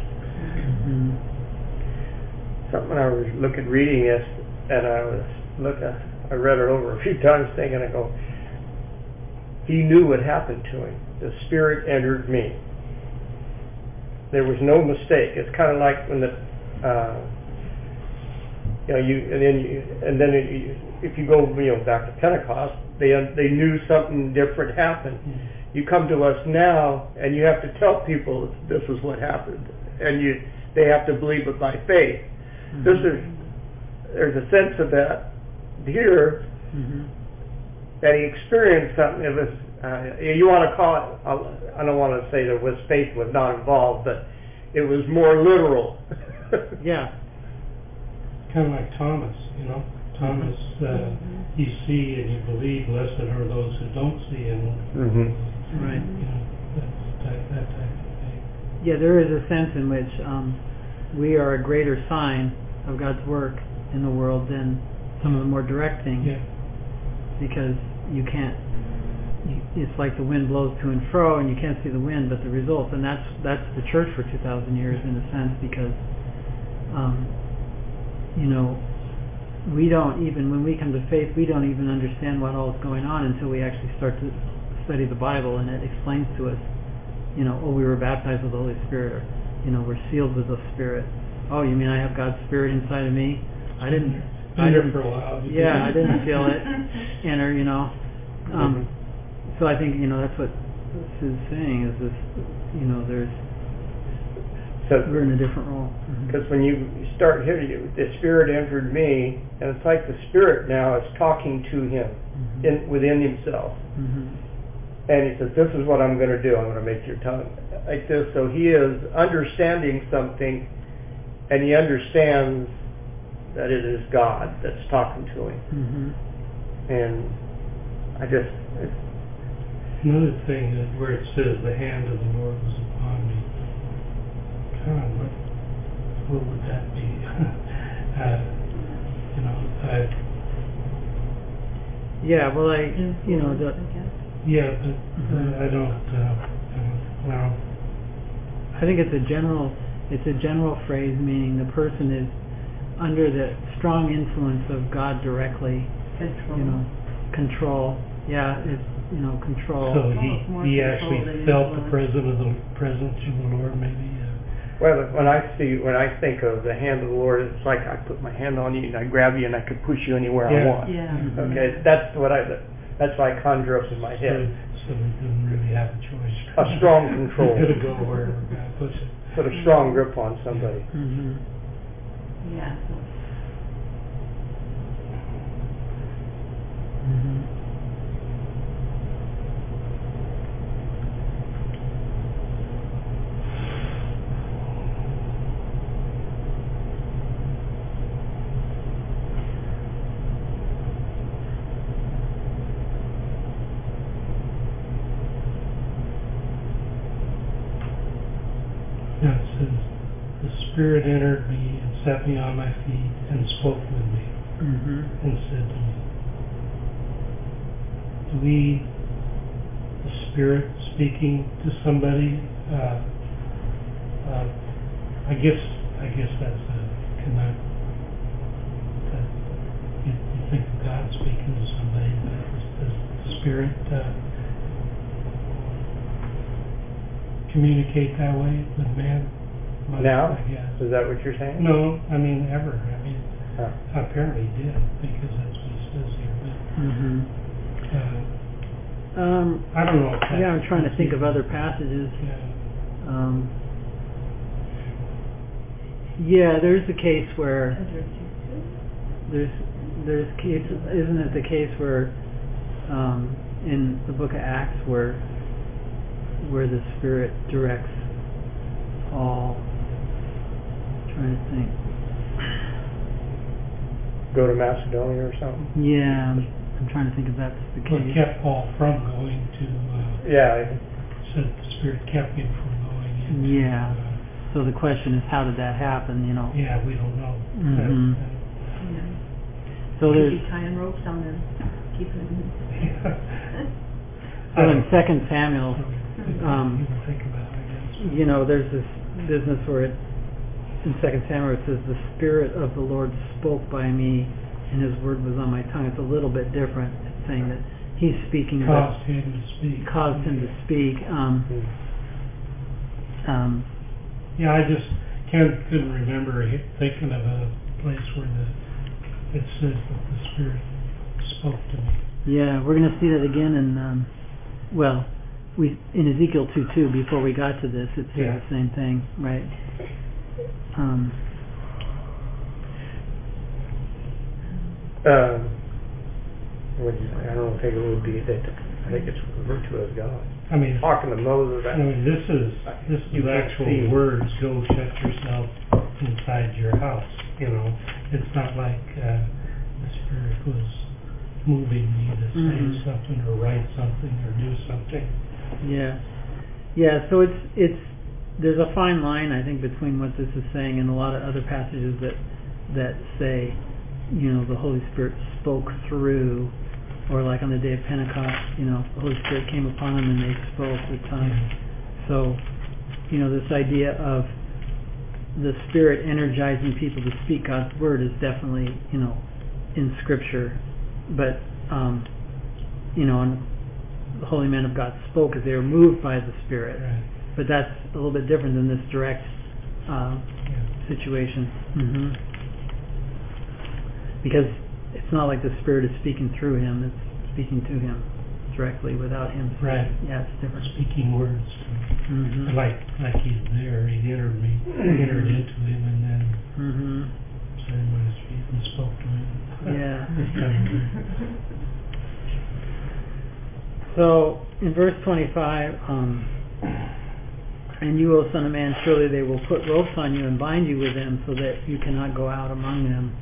Speaker 3: Something I was reading this, and I read it over a few times thinking, I go, he knew what happened to him. The Spirit entered me. There was no mistake. It's kind of like when if you go back to Pentecost, they knew something different happened. You come to us now, and you have to tell people this is what happened, and they have to believe it by faith. There's a sense of that here that he experienced something. It was you want to call it. I don't want to say that faith was not involved, but it was more literal.
Speaker 1: Yeah.
Speaker 4: Kind of like Thomas, Thomas, you see and you believe. Blessed are those who don't see and
Speaker 1: Right.
Speaker 4: That type of thing.
Speaker 1: Yeah, there is a sense in which we are a greater sign of God's work in the world than some of the more direct things.
Speaker 4: Yeah.
Speaker 1: Because you can't. It's like the wind blows to and fro, and you can't see the wind, but the results. And that's the church for 2,000 years in a sense, because we don't even, when we come to faith, we don't even understand what all is going on until we actually start to study the Bible, and it explains to us, we were baptized with the Holy Spirit, or, we're sealed with the Spirit. Oh, you mean I have God's Spirit inside of me? I didn't
Speaker 4: for a while.
Speaker 1: Yeah, I didn't feel it enter, So I think, that's what this is saying, is this, we're in a different role.
Speaker 3: Because when you start here, the Spirit entered me, and it's like the Spirit now is talking to him within himself. And he says, this is what I'm going to do. I'm going to make your tongue like this. So he is understanding something, and he understands that it is God that's talking to him. And
Speaker 4: another thing is where it says the hand of the Lord was upon me. God, what would that be?
Speaker 1: Yeah, well,
Speaker 4: yeah, but I don't. Well,
Speaker 1: I think it's a general It's a general phrase meaning the person is under the strong influence of God directly. Control. Yeah, it's control.
Speaker 4: So he actually felt the presence of the Lord, maybe.
Speaker 3: Well, when I think of the hand of the Lord, it's like I put my hand on you and I grab you and I could push you anywhere I want.
Speaker 6: Yeah.
Speaker 3: Okay, that's what I conjure up in my head.
Speaker 4: So we didn't really have a choice.
Speaker 3: A strong control.
Speaker 4: Could have go wherever God puts it.
Speaker 3: Put a strong grip on somebody.
Speaker 6: Yeah.
Speaker 4: Now it says, the Spirit entered me and set me on my feet and spoke with me and said to me, the Spirit speaking to somebody, I guess that's you think of God speaking to somebody, but does the Spirit communicate that way with man?
Speaker 3: Now?
Speaker 4: I guess.
Speaker 3: Is that what you're saying?
Speaker 4: No, I mean ever. I mean, apparently he did, because that's what he says here. But, I don't know.
Speaker 1: I'm trying to think of other passages. There's a case where there's case, isn't it the case where in the book of Acts where the Spirit directs Paul? I'm trying to think.
Speaker 3: Go to Macedonia or something?
Speaker 1: Yeah, I'm trying to think if that's the case.
Speaker 4: Well, it kept Paul from going to. Said the Spirit kept him from going into.
Speaker 1: Yeah. So the question is, how did that happen?
Speaker 4: Yeah, we don't know.
Speaker 1: So there's
Speaker 6: tying ropes on them, keeping them.
Speaker 1: So in 2 Samuel,
Speaker 4: think about it, I guess.
Speaker 1: There's this business where in 2 Samuel it says, the Spirit of the Lord spoke by me and His word was on my tongue. It's a little bit different. It's saying that He's speaking.
Speaker 4: Caused him to speak.
Speaker 1: Caused him to speak.
Speaker 4: I just couldn't remember thinking of a place where it says that the Spirit spoke to me.
Speaker 1: Yeah, we're going to see that again in in Ezekiel 2:2. Before we got to this, it says the same thing, right?
Speaker 3: I don't think it would be that. I think it's referred to as God.
Speaker 4: I mean,
Speaker 3: talking to Moses.
Speaker 4: This is actual words. Go shut yourself inside your house. It's not like the Spirit was moving me to say something or write something or do something.
Speaker 1: Yeah. So it's there's a fine line, I think, between what this is saying and a lot of other passages that say, the Holy Spirit spoke through, or like on the day of Pentecost, the Holy Spirit came upon them and they spoke with tongues. So, this idea of the Spirit energizing people to speak God's word is definitely, in Scripture. But, and the holy men of God spoke as they were moved by the Spirit.
Speaker 4: Right.
Speaker 1: But that's a little bit different than this direct situation. Because it's not like the Spirit is speaking through him, it's speaking to him directly without him.
Speaker 4: Right.
Speaker 1: Yeah, it's different.
Speaker 4: Speaking words. Like he's there, he entered into him and then set him on his feet and spoke to him.
Speaker 1: Yeah. So, in verse 25, and you, O Son of Man, surely they will put ropes on you and bind you with them so that you cannot go out among them.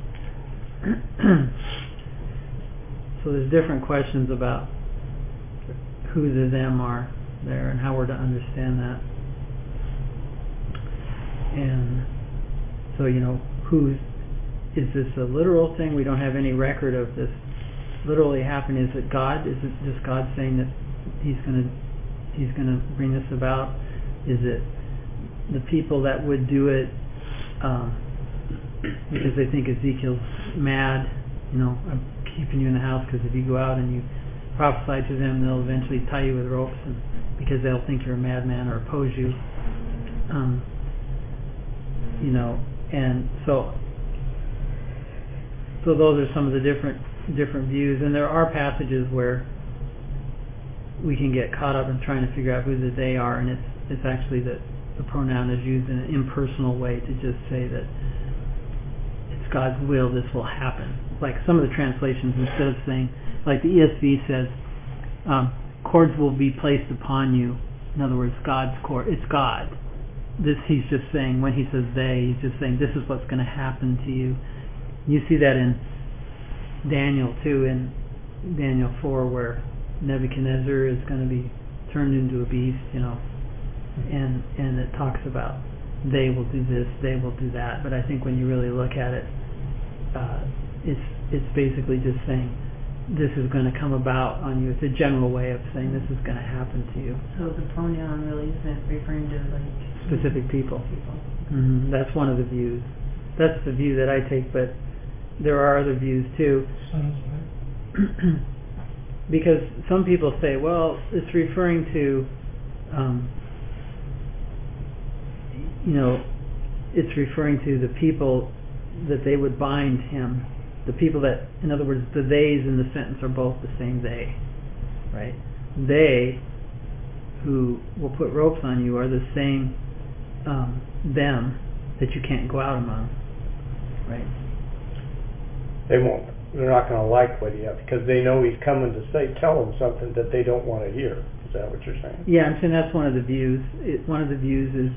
Speaker 1: So there's different questions about who the them are there and how we're to understand that. And so, is this a literal thing? We don't have any record of this literally happening. Is it God? Is it just God saying that He's gonna bring this about? Is it the people that would do it because they think Ezekiel's mad, I'm keeping you in the house because if you go out and you prophesy to them, they'll eventually tie you with ropes, and because they'll think you're a madman or oppose you. And so those are some of the different views, and there are passages where we can get caught up in trying to figure out who the they are, and it's actually that the pronoun is used in an impersonal way to just say that it's God's will, this will happen. Like some of the translations, instead of saying, like the ESV says, cords will be placed upon you. In other words, God's cord. It's God. He's just saying, when he says they, he's just saying this is what's going to happen to you. You see that in Daniel too, in Daniel 4, where Nebuchadnezzar is going to be turned into a beast, and it talks about they will do this, they will do that. But I think when you really look at it, it's basically just saying this is going to come about on you. It's a general way of saying this is going to happen to you.
Speaker 6: So the pronoun really isn't referring to
Speaker 1: specific people. Mm-hmm. That's one of the views. That's the view that I take, but there are other views too. Because some people say, well, it's referring to, it's referring to the people that they would bind him. The people that, in other words, the theys in the sentence are both the same they, right? They who will put ropes on you are the same them that you can't go out among, right?
Speaker 3: They won't. They're not going to like what he has because they know he's coming to tell them something that they don't want to hear. Is that what you're saying?
Speaker 1: Yeah, I'm saying that's one of the views. One of the views is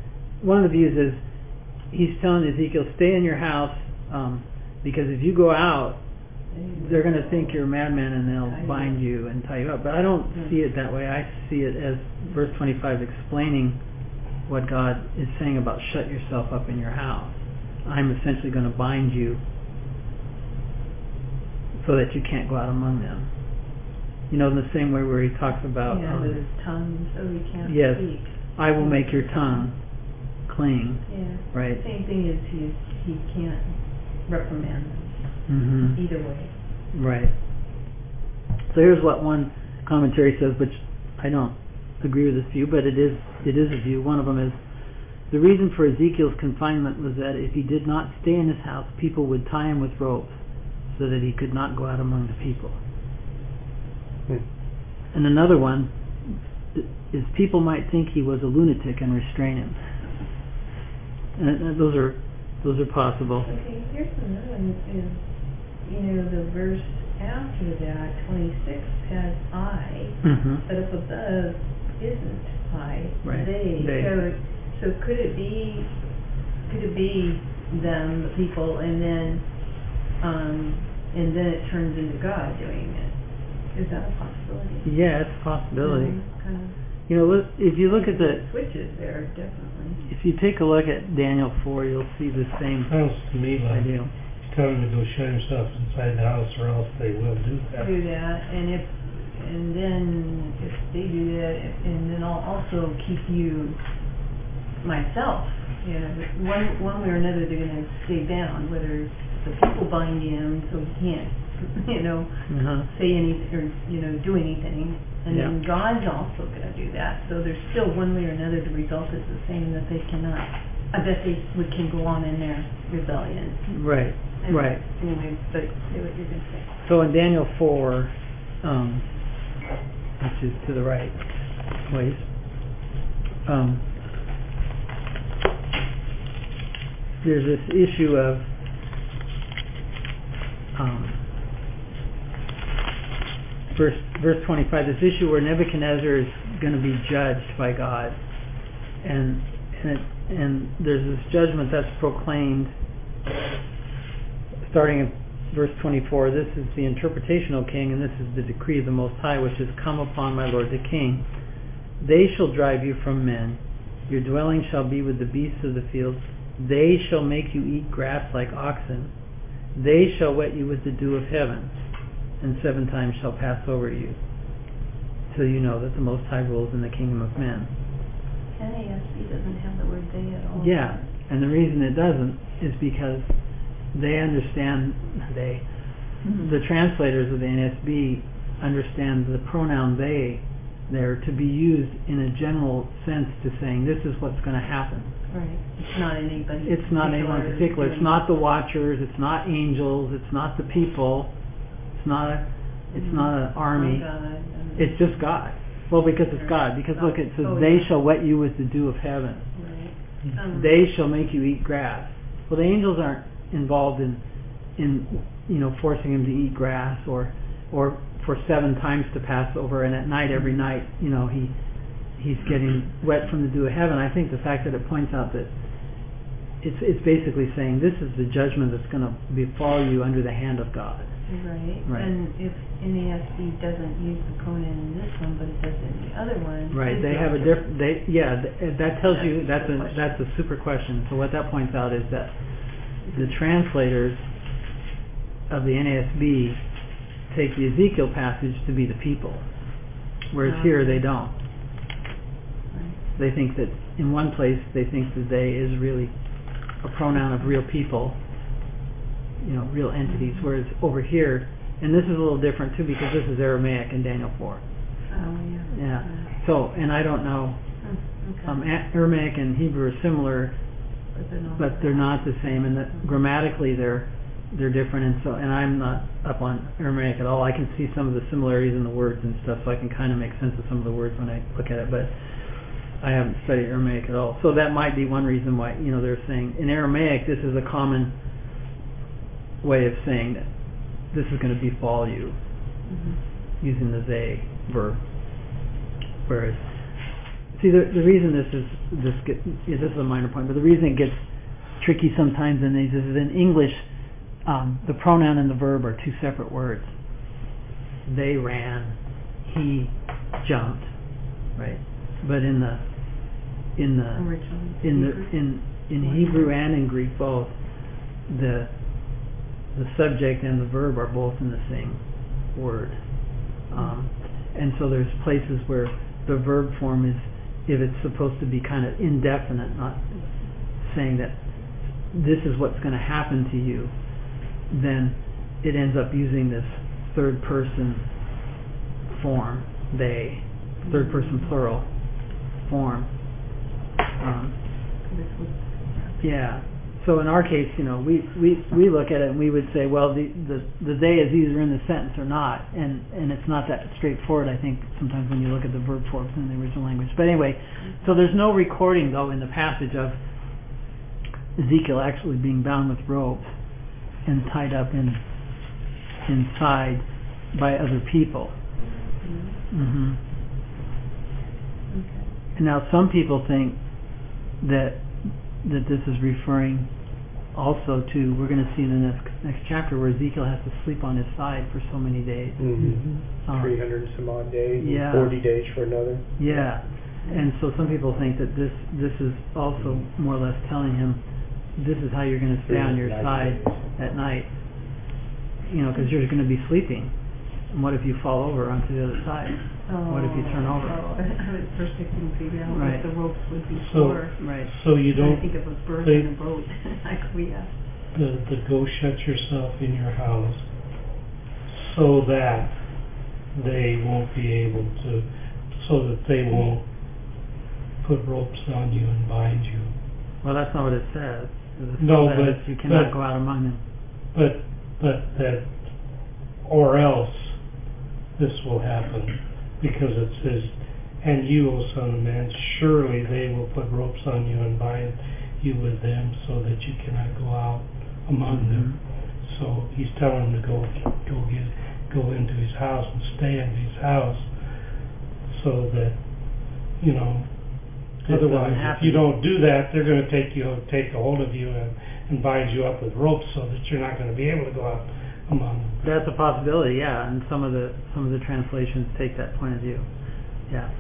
Speaker 1: he's telling Ezekiel, stay in your house, because if you go out, they're going to think you're a madman and they'll bind you and tie you up. But I don't see it that way. I see it as verse 25 explaining what God is saying about shut yourself up in your house. I'm essentially going to bind you so that you can't go out among them. In the same way where he talks about
Speaker 6: with his tongue, so he can't speak.
Speaker 1: I will make your tongue cling.
Speaker 6: Yeah.
Speaker 1: Right.
Speaker 6: The same thing is he can't reprimand them.
Speaker 1: Mm-hmm.
Speaker 6: Either way.
Speaker 1: Right. So here's what one commentary says, which I don't agree with this view, but it is a view. One of them is, the reason for Ezekiel's confinement was that if he did not stay in his house, people would tie him with ropes so that he could not go out among the people. And another one is people might think he was a lunatic and restrain him. And those are possible.
Speaker 6: Okay, here's another one is, the verse after that, 26, has I, but up above isn't I.
Speaker 1: Right.
Speaker 6: They. So could it be them, the people, and then it turns into God doing it? Is that a possibility?
Speaker 1: Yeah, it's a possibility.
Speaker 6: Kind of.
Speaker 1: If you look at the
Speaker 6: switches there, definitely.
Speaker 1: If you take a look at Daniel 4, you'll see the same
Speaker 4: Sounds to me like
Speaker 1: idea.
Speaker 4: he's telling them to go shut himself inside the house, or else they will do that.
Speaker 6: And then if they do that, and then I'll also keep you myself. One way or another, they're going to stay bound. Whether the people bind him so he can't, say anything or do anything, and then God's also going to do that. So there's still one way or another. The result is the same, that they cannot. I bet they can go on in their rebellion.
Speaker 1: Right. Right.
Speaker 6: Anyway, but say what you're going to say.
Speaker 1: So in Daniel 4, which is to the right, ways. There's this issue of verse 25. This issue where Nebuchadnezzar is going to be judged by God, and there's this judgment that's proclaimed starting in verse 24. This is the interpretation, O king, and this is the decree of the Most High, which has come upon my lord the king. They shall drive you from men. Your dwelling shall be with the beasts of the field. They shall make you eat grass like oxen. They shall wet you with the dew of heaven, and 7 times shall pass over you, till you know that the Most High rules in the kingdom of men.
Speaker 6: NASB doesn't have the word they at all.
Speaker 1: Yeah, and the reason it doesn't is because they understand, the translators of the NASB understand the pronoun they there to be used in a general sense to saying this is what's going to happen.
Speaker 6: Right. It's not anybody.
Speaker 1: It's not anyone in particular. It's not the watchers. It's not angels. It's not the people. It's not an army.
Speaker 6: God.
Speaker 1: It's just God. Well, because it's God. Because look, it says, they shall wet you with the dew of heaven.
Speaker 6: Right.
Speaker 1: They shall make you eat grass. Well, the angels aren't involved in forcing him to eat grass or for 7 times to pass over, and at night, every night, he's getting wet from the dew of heaven. I think the fact that it points out that it's basically saying this is the judgment that's going to befall you under the hand of God.
Speaker 6: Right. And if NASB doesn't use the pronoun in this one, but it does in the other one.
Speaker 1: Right. They have a different. That tells you that's a super question. So what that points out is that the translators of the NASB take the Ezekiel passage to be the people, whereas here they don't. They think that in one place they think that they is really a pronoun of real people, real entities, whereas over here, and this is a little different too because this is Aramaic in Daniel 4.
Speaker 6: Oh, yeah.
Speaker 1: Yeah. So, and I don't know, Aramaic and Hebrew are similar, but they're not the same, and that grammatically they're different, and I'm not up on Aramaic at all. I can see some of the similarities in the words and stuff, so I can kind of make sense of some of the words when I look at it, but I haven't studied Aramaic at all. So that might be one reason why, they're saying, in Aramaic, this is a common way of saying that this is going to befall you, using the they verb. Whereas, see, the reason this is a minor point, but the reason it gets tricky sometimes in these is in English, the pronoun and the verb are 2 separate words. They ran, he jumped, right? But in Hebrew and in Greek both, the subject and the verb are both in the same word. And so there's places where the verb form is, if it's supposed to be kind of indefinite, not saying that this is what's going to happen to you, then it ends up using this third person form, they, third person plural form. Yeah. So in our case, we look at it and we would say, well, the they is either in the sentence or not, and it's not that straightforward, I think, sometimes when you look at the verb forms in the original language. But anyway, so there's no recording, though, in the passage of Ezekiel actually being bound with ropes and tied up inside by other people. And now some people think that this is referring also to, we're going to see in the next chapter where Ezekiel has to sleep on his side for so many days.
Speaker 3: 300 and some odd days,
Speaker 1: yeah.
Speaker 3: 40 days for another.
Speaker 1: Yeah. And so some people think that this is also more or less telling him this is how you're going to stay on your side at night, because you're going to be sleeping. And what if you fall over onto the other side? What if you turn over?
Speaker 6: First I couldn't figure out
Speaker 1: what
Speaker 6: the ropes would be
Speaker 1: for.
Speaker 6: Right.
Speaker 4: So you don't
Speaker 6: I think of a bird in a boat.
Speaker 4: the go shut yourself in your house so that they won't be able to, so that they won't put ropes on you and bind you.
Speaker 1: Well, that's not what it says.
Speaker 4: No, but
Speaker 1: you cannot go out among them.
Speaker 4: But that, or else this will happen, because it says, and you, O son of man, surely they will put ropes on you and bind you with them, so that you cannot go out among them. So he's telling him to go into his house and stay in his house, so that otherwise, if you don't do that, they're going to take a hold of you and bind you up with ropes, so that you're not going to be able to go out among them.
Speaker 1: That's a possibility, yeah. And some of the translations take that point of view, yeah.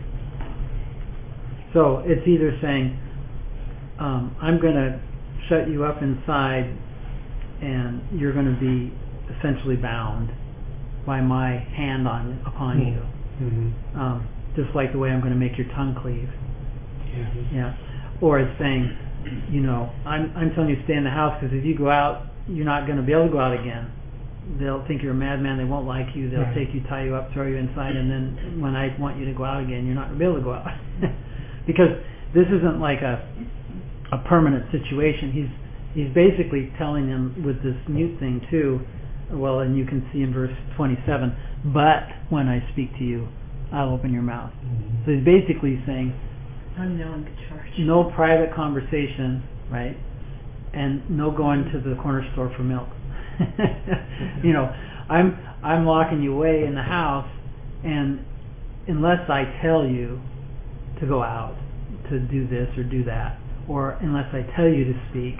Speaker 1: So it's either saying, I'm going to shut you up inside, and you're going to be essentially bound by my hand upon you, just like the way I'm going to make your tongue cleave. Yeah. Or it's saying, you know, I'm telling you to stay in the house because if you go out, you're not going to be able to go out again. They'll think you're a madman. They won't like you. They'll take you, tie you up, throw you inside, and then when I want you to go out again, you're not going to be able to go out. Because this isn't like a permanent situation. He's basically telling them with this mute thing too. Well, and you can see in verse 27, but when I speak to you, I'll open your mouth. So he's basically saying,
Speaker 6: I'm now in charge.
Speaker 1: No private conversation, right? And no going to the corner store for milk. You know, I'm locking you away in the house, and unless I tell you to go out to do this or do that, or unless I tell you to speak,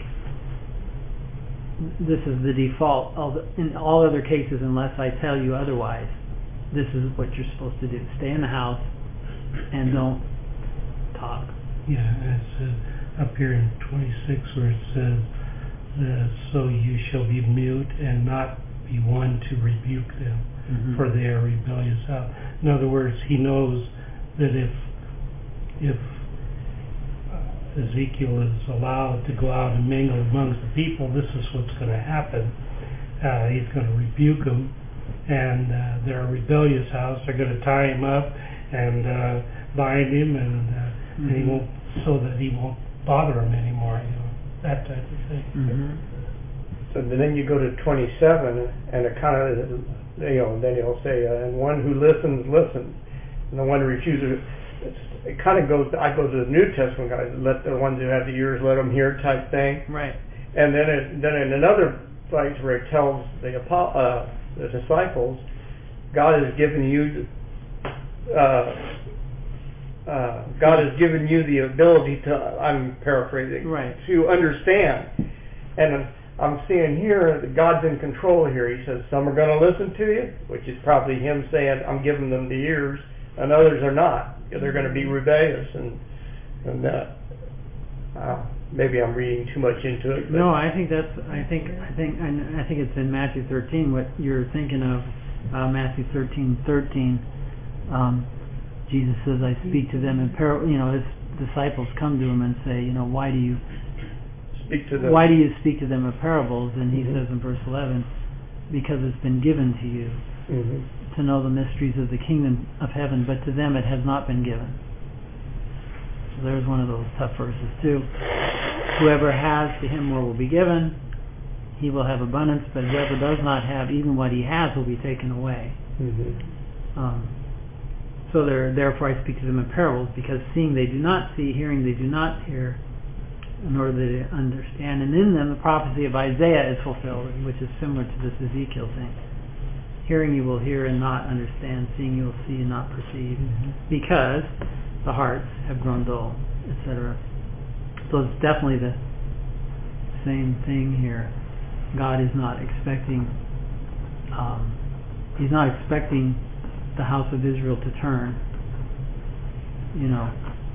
Speaker 1: this is the default. In all other cases, unless I tell you otherwise, this is what you're supposed to do. Stay in the house and don't talk.
Speaker 4: Yeah, it says up here in 26 where it says, so you shall be mute and not be one to rebuke them, for they are rebellious out. In other words, he knows that if Ezekiel is allowed to go out and mingle amongst the people, this is what's going to happen. He's going to rebuke them, and they're a rebellious house. They're going to tie him up and bind him, and he won't, so that he won't bother them anymore. You know, that type of thing.
Speaker 3: So then you go to 27, and it kind of, you know, then he'll say, and one who listens, listens, and the one who refuses. It kind of goes. I go to the New Testament guys. Let the ones who have the ears, let them hear, type thing.
Speaker 1: Right.
Speaker 3: And then in another place where it tells the disciples, God has given you. God has given you the ability to. I'm paraphrasing.
Speaker 1: Right.
Speaker 3: To understand. And I'm seeing here that God's in control here. He says some are going to listen to you, which is probably Him saying, "I'm giving them the ears," and others are not. They're going to be rebellious, and maybe I'm reading too much into it.
Speaker 1: No, I think it's in Matthew 13 what you're thinking of. Matthew 13:13. Jesus says, "I speak to them in parable." You know, His disciples come to Him and say, "You know, why do you speak to them in parables?" And He says in verse 11, "Because it's been given to you." To know the mysteries of the kingdom of heaven, but to them it has not been given. So there's one of those tough verses too. Whoever has, to him more will be given. He will have abundance, but whoever does not have, even what he has will be taken away. So therefore I speak to them in parables, because seeing they do not see, hearing they do not hear, nor do they understand. And in them the prophecy of Isaiah is fulfilled, which is similar to this Ezekiel thing. Hearing you will hear and not understand, seeing you will see and not perceive, because the hearts have grown dull, etc. So it's definitely the same thing here. God is not expecting, He's not expecting the house of Israel to turn. You know,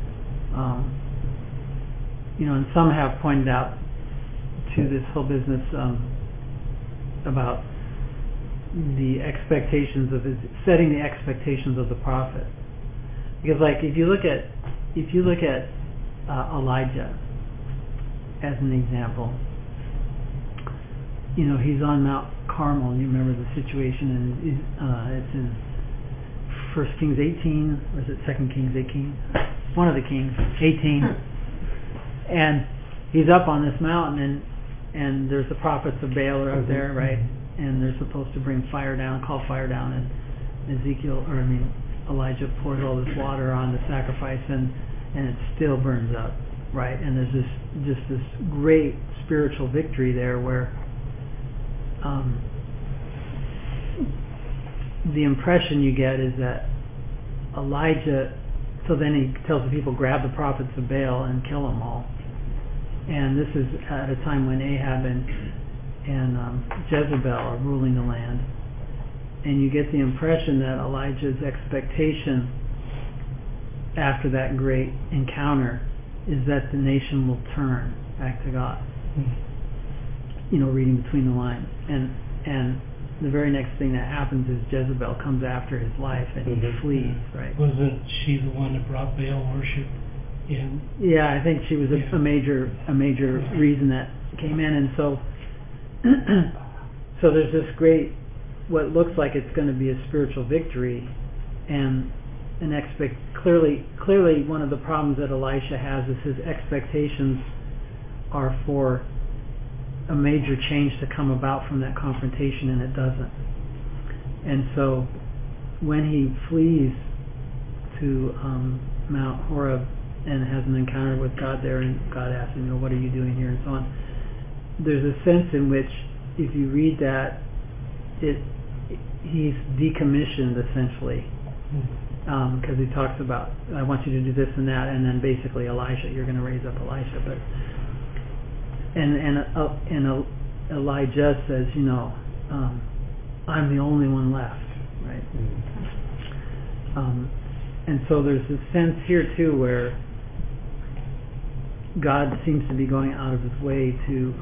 Speaker 1: and some have pointed out to this whole business about the expectations of setting the expectations of the prophet, because like if you look at Elijah as an example, you know, he's on Mount Carmel. You remember the situation, and it's in 1 Kings 18, or is it 2 Kings 18? One of the Kings 18, and he's up on this mountain, and there's the prophets of Baal are up there, right? And they're supposed to bring fire down, call fire down, and Elijah pours all this water on the sacrifice, and it still burns up, right? And there's this great spiritual victory there, where the impression you get is that Elijah. So then he tells the people, grab the prophets of Baal and kill them all. And this is at a time when Ahab and Jezebel are ruling the land, and you get the impression that Elijah's expectation after that great encounter is that the nation will turn back to God. You know, reading between the lines, and the very next thing that happens is Jezebel comes after his life, and he flees. Right?
Speaker 4: Wasn't she the one that brought Baal worship Yeah.
Speaker 1: Yeah, I think she was
Speaker 4: Yeah.
Speaker 1: a major reason that came in, and so so there's this great, what looks like it's going to be a spiritual victory, and clearly one of the problems that Elisha has is his expectations are for a major change to come about from that confrontation, and it doesn't. And so when he flees to Mount Horeb and has an encounter with God there, and God asks him, what are you doing here, and so on, there's a sense in which, if you read that, he's decommissioned essentially, because he talks about, I want you to do this and that, and then basically Elisha, you're going to raise up Elisha, but and Elijah says, I'm the only one left, right? And so there's a sense here too where God seems to be going out of his way to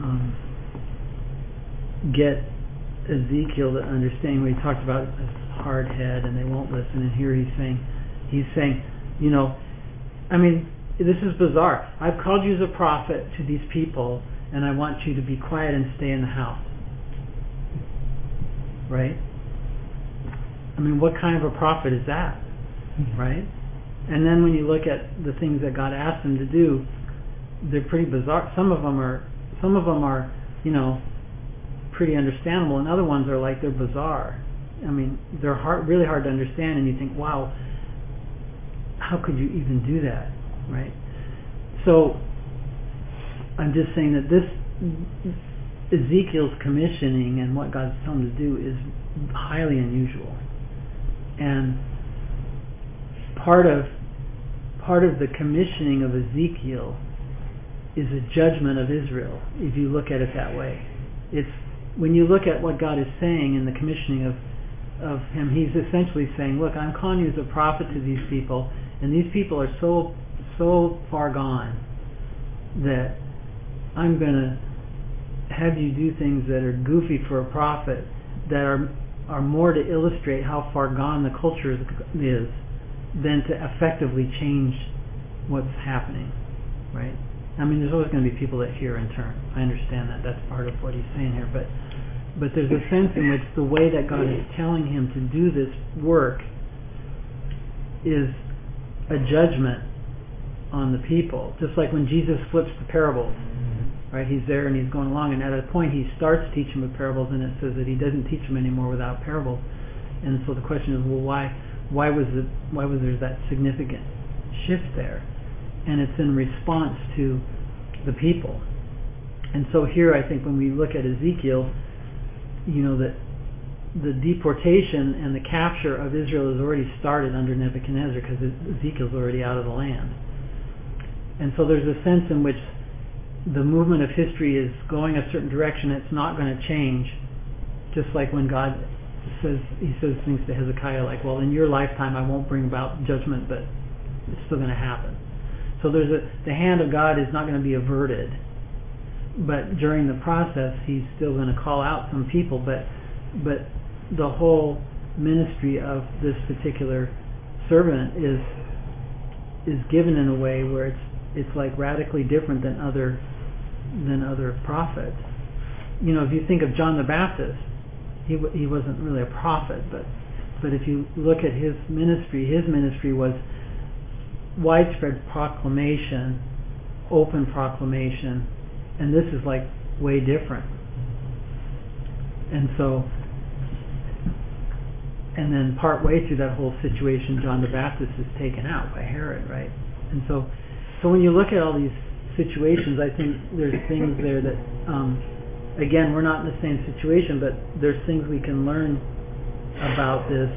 Speaker 1: get Ezekiel to understand, when he talked about this hard head and they won't listen, and here he's saying, this is bizarre. I've called you as a prophet to these people, and I want you to be quiet and stay in the house. Right? What kind of a prophet is that? Right? And then when you look at the things that God asked him to do, they're pretty bizarre. Some of them are, pretty understandable, and other ones are like, they're bizarre. They're really hard to understand, and you think, wow, how could you even do that? Right? So I'm just saying that this Ezekiel's commissioning and what God's telling him to do is highly unusual, and part of the commissioning of Ezekiel is a judgment of Israel, if you look at it that way. It's when you look at what God is saying in the commissioning of him, he's essentially saying, look, I'm calling you as a prophet to these people, and these people are so far gone that I'm going to have you do things that are goofy for a prophet, that are more to illustrate how far gone the culture is than to effectively change what's happening, right? There's always going to be people that hear and turn. I understand that. That's part of what he's saying here. But there's a sense in which the way that God is telling him to do this work is a judgment on the people. Just like when Jesus flips the parables, right? He's there and he's going along, and at a point he starts teaching with parables, and it says that he doesn't teach them anymore without parables. And so the question is, well, why was there that significant shift there? And it's in response to the people. And so here, I think when we look at Ezekiel, that the deportation and the capture of Israel has already started under Nebuchadnezzar, because Ezekiel's already out of the land. And so there's a sense in which the movement of history is going a certain direction. It's not going to change. Just like when God says things to Hezekiah like, well, in your lifetime I won't bring about judgment, but it's still going to happen. So the hand of God is not going to be averted, but during the process he's still going to call out some people, but the whole ministry of this particular servant is given in a way where it's like radically different than other prophets. If you think of John the Baptist, he wasn't really a prophet, but if you look at his ministry was widespread proclamation, open proclamation, and this is like way different. And then part way through that whole situation, John the Baptist is taken out by Herod, right? And so when you look at all these situations, I think there's things there that, again, we're not in the same situation, but there's things we can learn about this.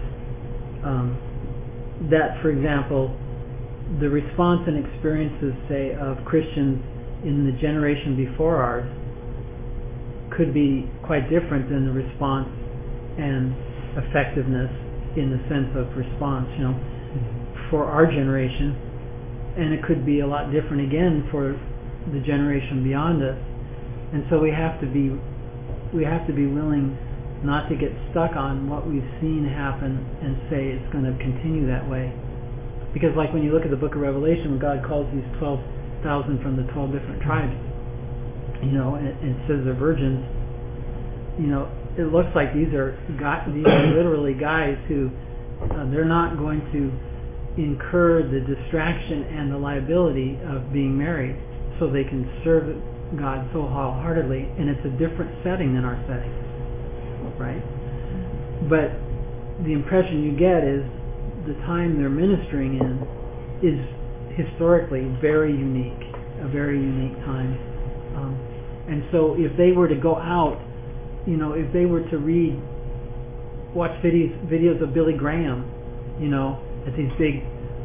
Speaker 1: That, for example, the response and experiences, say, of Christians in the generation before ours could be quite different than the response and effectiveness in the sense of response, for our generation, and it could be a lot different again for the generation beyond us. And so we have to be willing not to get stuck on what we've seen happen and say it's going to continue that way. because like when you look at the book of Revelation, when God calls these 12,000 from the 12 different tribes, and it says they're virgins, it looks like these are literally guys who they're not going to incur the distraction and the liability of being married, so they can serve God so wholeheartedly, and it's a different setting than our setting, right? But the impression you get is the time they're ministering in is historically very unique, a very unique time. And so if they were to go out, if they were to watch videos of Billy Graham, at these big,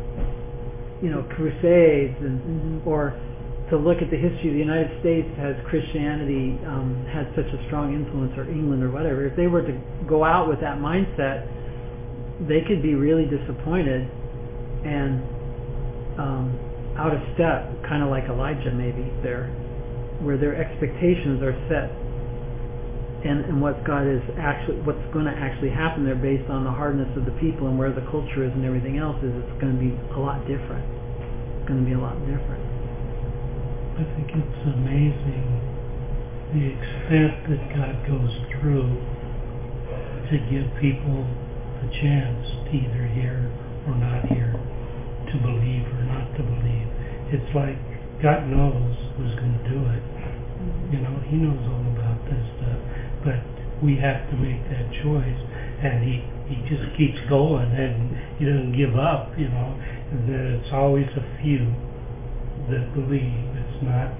Speaker 1: crusades, and or to look at the history of the United States, has Christianity had such a strong influence, or England or whatever, if they were to go out with that mindset, they could be really disappointed and out of step, kind of like Elijah maybe there, where their expectations are set and what's going to actually happen there based on the hardness of the people and where the culture is and everything else it's going to be a lot different. It's going to be a lot different.
Speaker 4: I think it's amazing the extent that God goes through to give people the chance to either hear or not hear, to believe or not to believe. It's like God knows who's going to do it. He knows all about this stuff, but we have to make that choice, and he just keeps going, and he doesn't give up, and then it's always a few that believe. It's not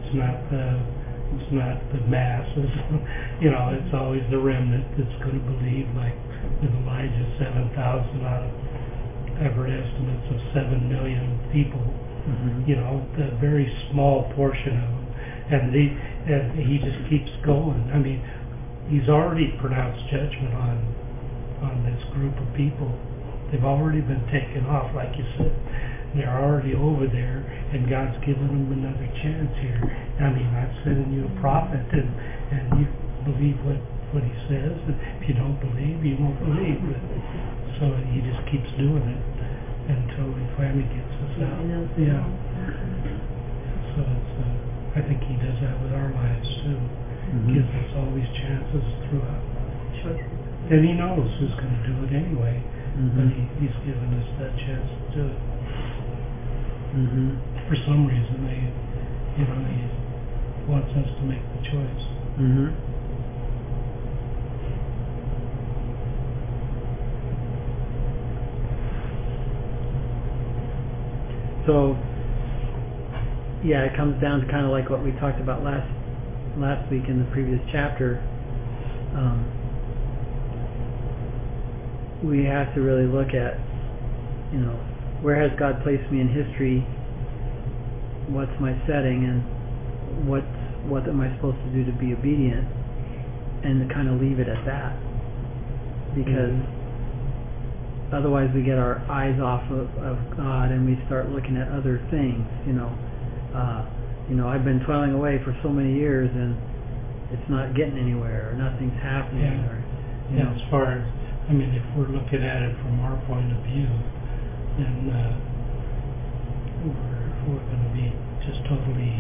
Speaker 4: the masses. It's always the remnant that's going to believe, like with Elijah, 7,000 out of ever estimates of 7 million people. The very small portion of them, and he just keeps going. I mean, he's already pronounced judgment on this group of people. They've already been taken off, like you said. They're already over there, and God's given them another chance here. I mean, I'm sending you a prophet, and you believe what he says. And if you don't believe, you won't believe. So he just keeps doing it until he finally gets us out. Yeah. So I think he does that with our lives too. Gives us all these chances throughout. And he knows who's going to do it anyway. But he's given us that chance to do it. For some reason, he wants us to make the choice.
Speaker 1: So, yeah, it comes down to kind of like what we talked about last week in the previous chapter. We have to really look at, where has God placed me in history? What's my setting, and what am I supposed to do to be obedient? And to kind of leave it at that, because otherwise we get our eyes off of God and we start looking at other things. I've been toiling away for so many years and it's not getting anywhere, or nothing's happening.
Speaker 4: As far as, if we're looking at it from our point of view, then we're going to be just totally.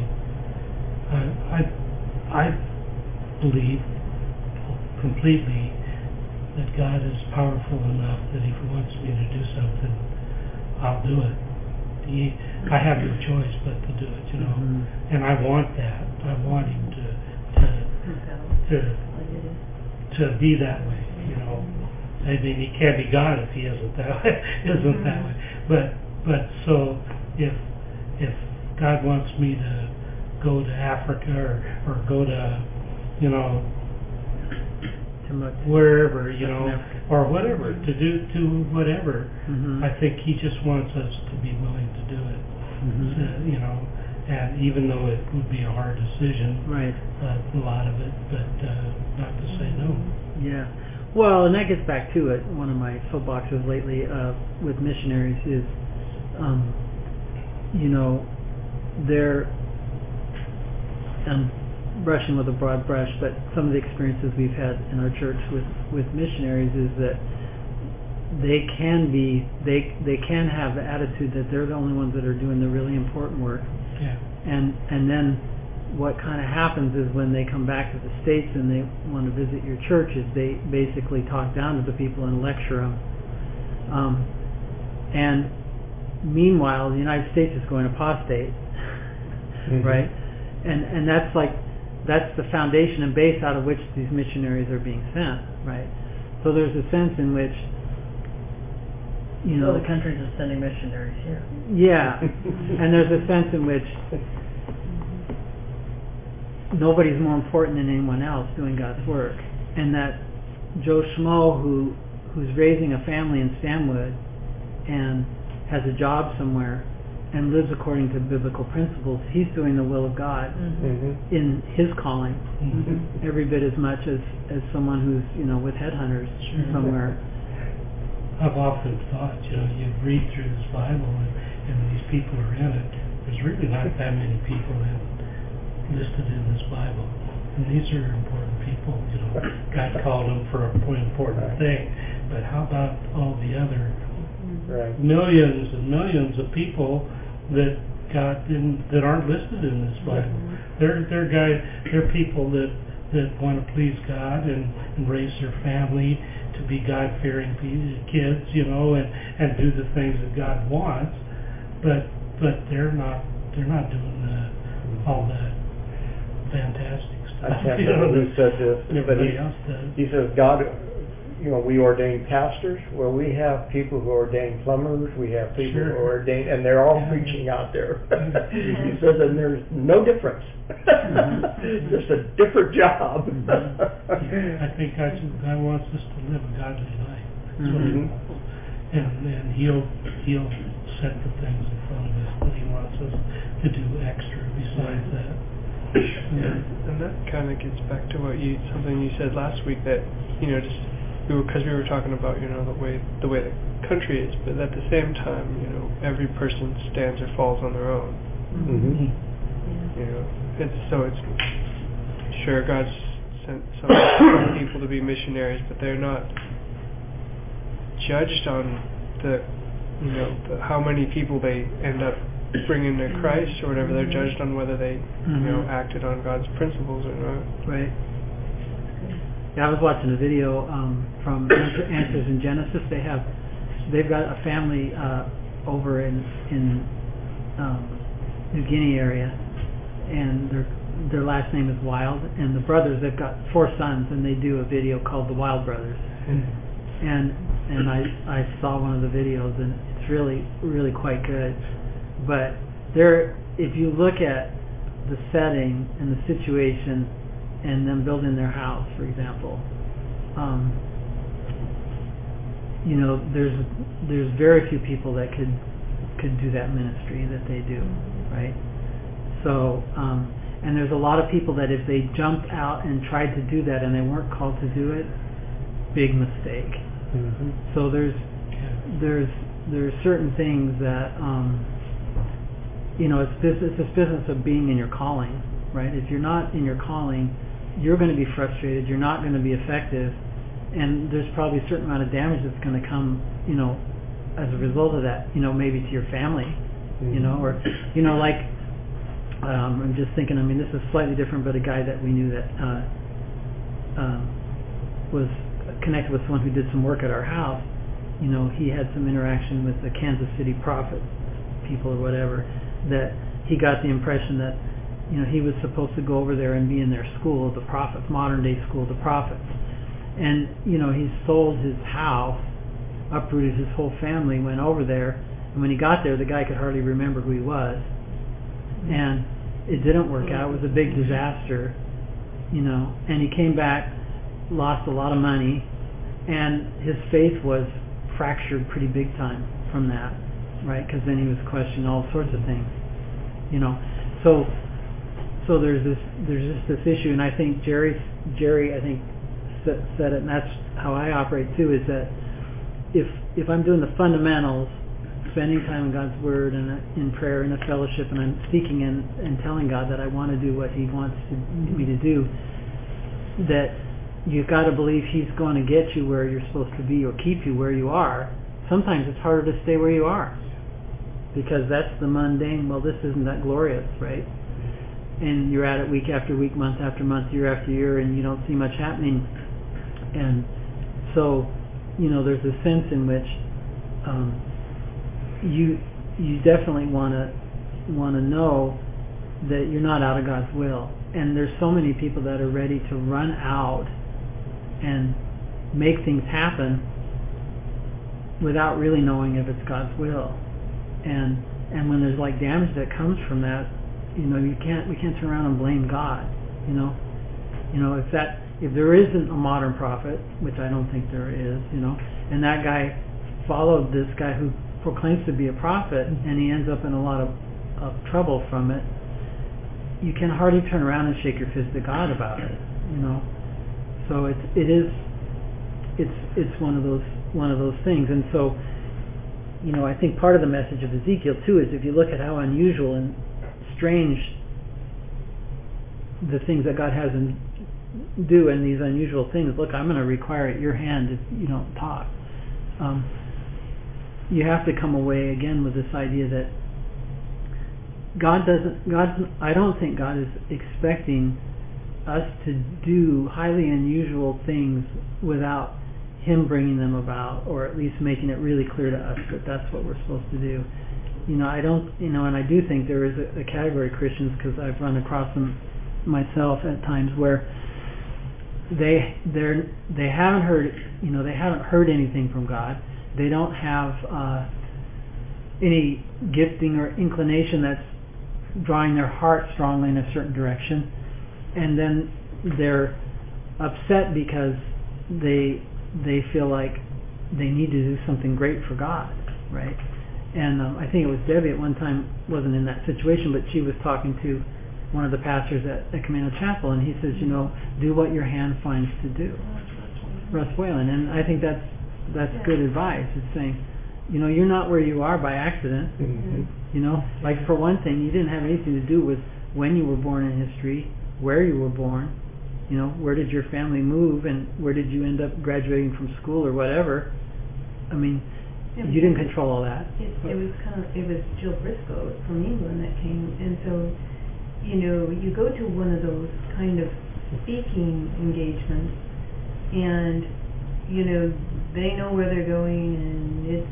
Speaker 4: I believe completely that God is powerful enough that if he wants me to do something, I'll do it. I have no choice but to do it, and I want that. I want him to be that way, he can't be God if he isn't that way. But so if God wants me to go to Africa or go to wherever, or whatever, to do whatever. I think he just wants us to be willing to do it. And even though it would be a hard decision,
Speaker 1: right,
Speaker 4: a lot of it, but not to say no.
Speaker 1: Yeah. Well, and that gets back to it. One of my soapboxes lately with missionaries is, they're brushing with a broad brush, but some of the experiences we've had in our church with missionaries is that they can have the attitude that they're the only ones that are doing the really important work.
Speaker 4: Yeah.
Speaker 1: And then what kind of happens is when they come back to the States and they want to visit your church, is they basically talk down to the people and lecture them. And meanwhile, the United States is going apostate, right? And that's the foundation and base out of which these missionaries are being sent, right? So there's a sense in which,
Speaker 2: So the countries are sending missionaries here.
Speaker 1: Yeah, and there's a sense in which nobody's more important than anyone else doing God's work, and that Joe Schmo, who's raising a family in Stanwood and has a job somewhere and lives according to biblical principles, he's doing the will of God in his calling every bit as much as someone who's with headhunters somewhere.
Speaker 4: I've often thought, you read through this Bible and these people are in it. There's really not that many people listed in this Bible, and these are important people. God called them for an important thing, but how about all the other millions and millions of people that God didn't, that aren't listed in this Bible? They're people that want to please God and raise their family to be God-fearing kids, and do the things that God wants, but they're not doing all that fantastic stuff.
Speaker 3: I can't remember who said this, but
Speaker 4: everybody else does.
Speaker 3: he says God, we ordain pastors. Well, we have people who ordain plumbers. We have people who ordain, and they're all preaching out there. He says, and there's no difference. Just a different job.
Speaker 4: I think God wants us to live a godly life. That's what He wants. And He'll set the things in front of us that He wants us to do extra besides that.
Speaker 5: And that kind of gets back to something you said last week, that because we were talking about the way the country is, but at the same time every person stands or falls on their own. It's sure God's sent some people to be missionaries, but they're not judged on the how many people they end up bringing to Christ or whatever. They're judged on whether they acted on God's principles or not.
Speaker 1: Right. Yeah, I was watching a video from Answers in Genesis. They've got a family over in New Guinea area, and their last name is Wild, and the brothers, they've got 4 sons, and they do a video called The Wild Brothers. And I saw one of the videos, and it's really, really quite good. But if you look at the setting and the situation and them building their house, for example, there's very few people that could do that ministry that they do, right? So, and there's a lot of people that if they jumped out and tried to do that and they weren't called to do it, big mistake. So there's certain things that it's this business of being in your calling, right? If you're not in your calling, you're going to be frustrated, you're not going to be effective, and there's probably a certain amount of damage that's going to come, as a result of that, maybe to your family, or like I'm just thinking, this is slightly different, but a guy that we knew that was connected with someone who did some work at our house, he had some interaction with the Kansas City Prophet people or whatever, that he got the impression that he was supposed to go over there and be in their school of the prophets, modern day school of the prophets, and he sold his house, uprooted his whole family, went over there, and when he got there, the guy could hardly remember who he was, and it didn't work out. It was a big disaster, and he came back, lost a lot of money, and his faith was fractured pretty big time from that, right? Because then he was questioning all sorts of things, So there's just this issue, and I think Jerry I think said it, and that's how I operate too. Is that if I'm doing the fundamentals, spending time in God's Word and in prayer and a fellowship, and I'm seeking and telling God that I want to do what He wants me to do, that you've got to believe He's going to get you where you're supposed to be or keep you where you are. Sometimes it's harder to stay where you are because that's the mundane. Well, this isn't that glorious, right? And you're at it week after week, month after month, year after year, and you don't see much happening. And so, there's a sense in which you definitely want to know that you're not out of God's will. And there's so many people that are ready to run out and make things happen without really knowing if it's God's will. And when there's like damage that comes from that, we can't turn around and blame God. If there isn't a modern prophet, which I don't think there is, and that guy followed this guy who proclaims to be a prophet, and he ends up in a lot of trouble from it, you can hardly turn around and shake your fist at God about it, So it's one of those things. And so, I think part of the message of Ezekiel too is if you look at how unusual and strange the things that God has him do and these unusual things. Look, I'm going to require at your hand if you don't talk. You have to come away again with this idea that I don't think God is expecting us to do highly unusual things without Him bringing them about, or at least making it really clear to us that that's what we're supposed to do. I don't, and I do think there is a category of Christians, because I've run across them myself at times, where they haven't heard anything from God. They don't have any gifting or inclination that's drawing their heart strongly in a certain direction, and then they're upset because they feel like they need to do something great for God, right? And I think it was Debbie at one time, wasn't in that situation, but she was talking to one of the pastors at Camino Chapel, and he says, do what your hand finds to do. Russ Whalen. And I think that's good advice. It's saying, you're not where you are by accident. Mm-hmm. Like for one thing, you didn't have anything to do with when you were born in history, where you were born, where did your family move, and where did you end up graduating from school or whatever. I mean, you didn't control all that.
Speaker 6: It was Jill Briscoe from England that came, and so you go to one of those kind of speaking engagements, and they know where they're going, and it's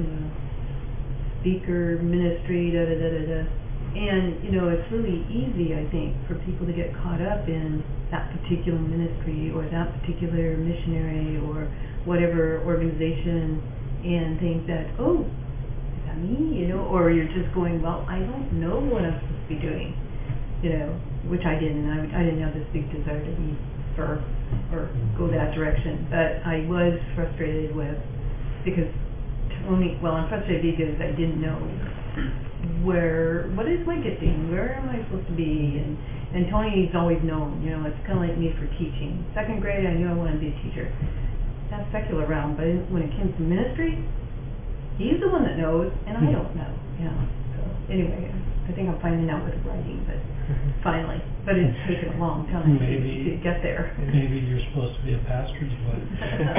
Speaker 6: speaker ministry, da da da da da, and it's really easy, I think, for people to get caught up in that particular ministry or that particular missionary or whatever organization, and think that, oh, is that me? Or you're just going, well, I don't know what I'm supposed to be doing, which I didn't. I didn't have this big desire to be or go that direction. But I was frustrated because Tony, I'm frustrated because I didn't know what is my gifting? Where am I supposed to be? And Tony's always known, it's kind of like me for teaching. Second grade, I knew I wanted to be a teacher. That's secular realm, but when it came to ministry, he's the one that knows, and I don't know. So anyway, I think I'm finding out with writing, but finally. But it's taken a long time to get there.
Speaker 4: Maybe you're supposed to be a pastor's wife.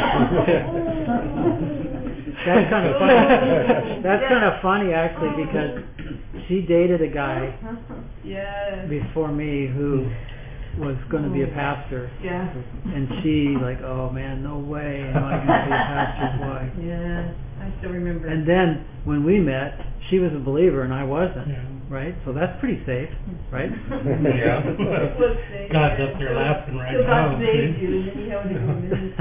Speaker 1: That's kind of funny. That's kind of funny, actually, because she dated a guy before me who was going to be a pastor.
Speaker 6: Yeah.
Speaker 1: And she oh man, no way am I going to be a pastor's wife.
Speaker 6: Yeah, I still remember.
Speaker 1: And then when we met, she was a believer and I wasn't, right? So that's pretty safe, right?
Speaker 4: Yeah. God's up there laughing right now.
Speaker 6: God saved you, and then you have a woman.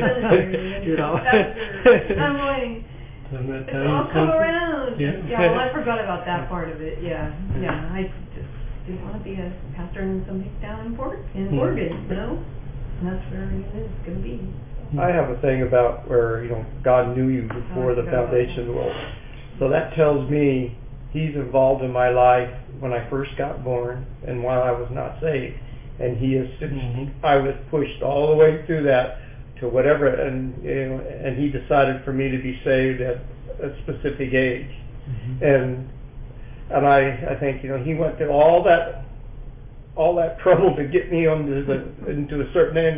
Speaker 6: I'm going. It's all come around. Yeah, well, I forgot about that part of it. Yeah, I just didn't want to be a pastor in something down in Oregon, and that's where it is going to be.
Speaker 3: I have a thing about where God knew you before the foundation of the world. So that tells me He's involved in my life when I first got born and while I was not saved, and He is. I was pushed all the way through that to whatever, and He decided for me to be saved at a specific age, and I think He went through all that trouble to get me into a certain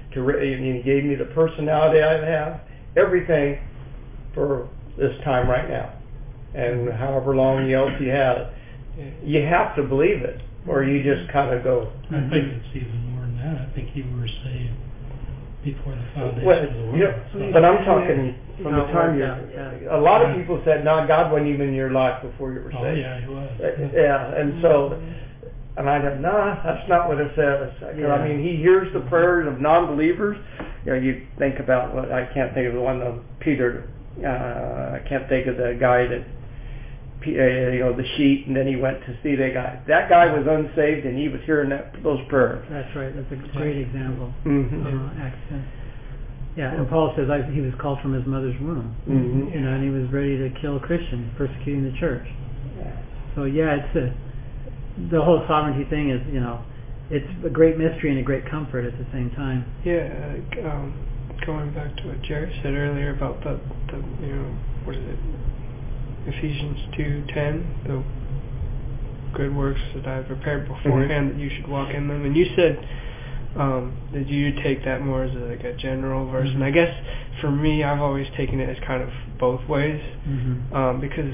Speaker 3: and he gave me the personality I have, everything for this time right now, and however long else he had. You have to believe it, or you just kind of go.
Speaker 4: I think it's even more than that. I think you were saved before the foundation
Speaker 3: Well,
Speaker 4: of the world.
Speaker 3: yeah, but I'm talking from the time you. A lot of people said, "No, God wasn't even in your life before you were saved."
Speaker 4: Oh yeah, he was.
Speaker 3: Yeah, and so, and I go, "Nah, that's not what it says." I mean, He hears the prayers of non-believers. You know, you think about what I can't think of the one of Peter. I can't think of the guy that. The sheet, and then he went to see that guy. That guy was unsaved, and he was hearing those prayers.
Speaker 1: That's right. That's a great example.
Speaker 3: Mm-hmm.
Speaker 1: Acts 10. Yeah, and Paul says he was called from his mother's womb.
Speaker 3: Mm-hmm.
Speaker 1: And he was ready to kill Christians, persecuting the church. So it's the whole sovereignty thing is, it's a great mystery and a great comfort at the same time.
Speaker 5: Yeah, going back to what Jerry said earlier about the what is it? Ephesians 2:10, the good works that I have prepared beforehand that you should walk in them. And you said that you take that more as a general verse. And I guess for me, I've always taken it as kind of both ways, because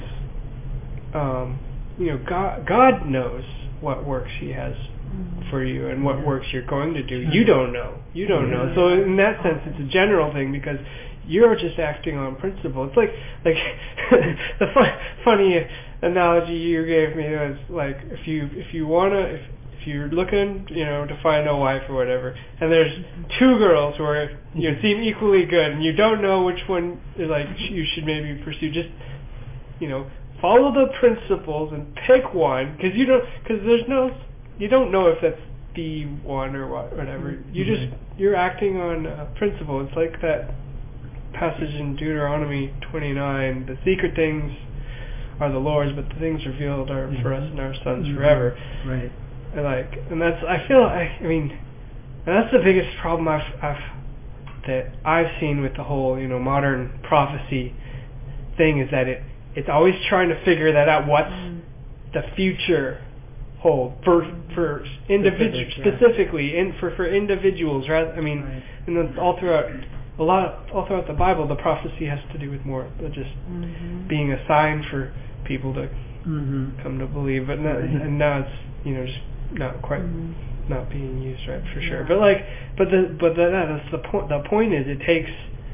Speaker 5: God knows what works He has for you and what works you're going to do. You don't know. So in that sense, it's a general thing because you're just acting on principle. It's like the funny analogy you gave me was like if you're looking to find a wife or whatever, and there's two girls who are seem equally good, and you don't know which one you should maybe pursue. Just follow the principles and pick one because you don't know if that's the one or whatever. You're acting on principle. It's like that passage in Deuteronomy 29, the secret things are the Lord's, but the things revealed are for us and our sons forever.
Speaker 1: Right.
Speaker 5: And that's that's the biggest problem I've seen with the whole modern prophecy thing is that it's always trying to figure that out. What's the future hold for individuals specifically, for individuals? Rather, all throughout the Bible, the prophecy has to do with more just being a sign for people to come to believe. But now it's just not quite not being used right for sure. But that's the point. The point is, it takes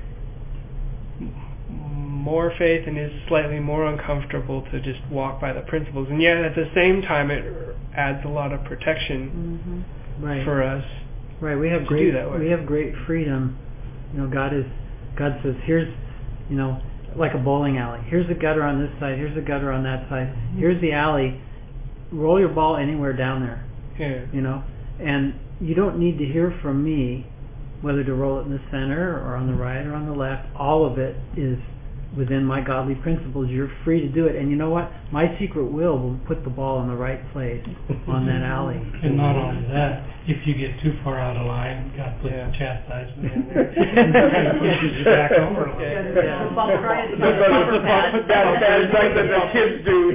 Speaker 5: more faith and is slightly more uncomfortable to just walk by the principles, and yet at the same time, it adds a lot of protection for us.
Speaker 1: Right. We have great freedom. God says, here's, like a bowling alley. Here's a gutter on this side. Here's a gutter on that side. Here's the alley. Roll your ball anywhere down there.
Speaker 5: Yeah.
Speaker 1: And you don't need to hear from me whether to roll it in the center or on the right or on the left. All of it is within my godly principles. You're free to do it. And you know what? My secret will put the ball in the right place on that alley.
Speaker 4: And not only that, if you get too far out of line, God puts a chastisement in there. Pushes you back over a little.
Speaker 3: That's like the kids do.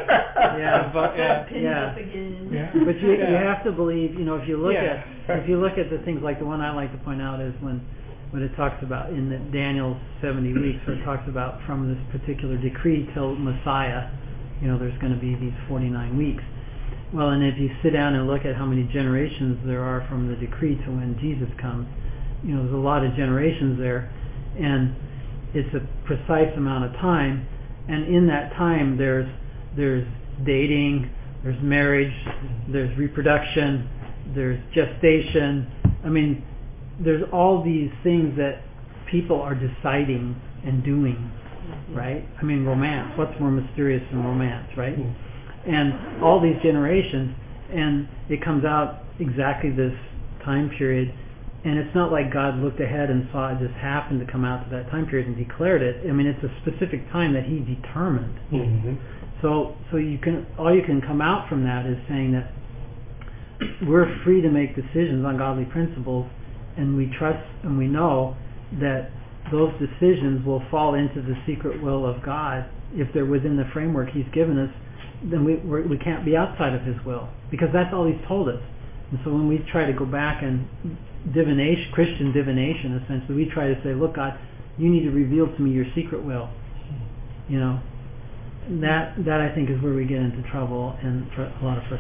Speaker 1: But you have to believe, if you look at the things like the one I like to point out is when it talks about in Daniel's 70 weeks, where it talks about from this particular decree till Messiah, there's going to be these 49 weeks. Well, and if you sit down and look at how many generations there are from the decree to when Jesus comes, there's a lot of generations there, and it's a precise amount of time. And in that time, there's dating, there's marriage, there's reproduction, there's gestation. There's all these things that people are deciding and doing, right? Romance. What's more mysterious than romance, right? And all these generations, and it comes out exactly this time period. And it's not like God looked ahead and saw it just happen to come out to that time period and declared it. It's a specific time that He determined. So all you can come out from that is saying that we're free to make decisions on godly principles. And we trust and we know that those decisions will fall into the secret will of God. If they're within the framework He's given us, then we can't be outside of His will. Because that's all He's told us. And so when we try to go back and divination, Christian divination, essentially, we try to say, look, God, you need to reveal to me your secret will. You know, that I think is where we get into trouble and for a lot of frustration.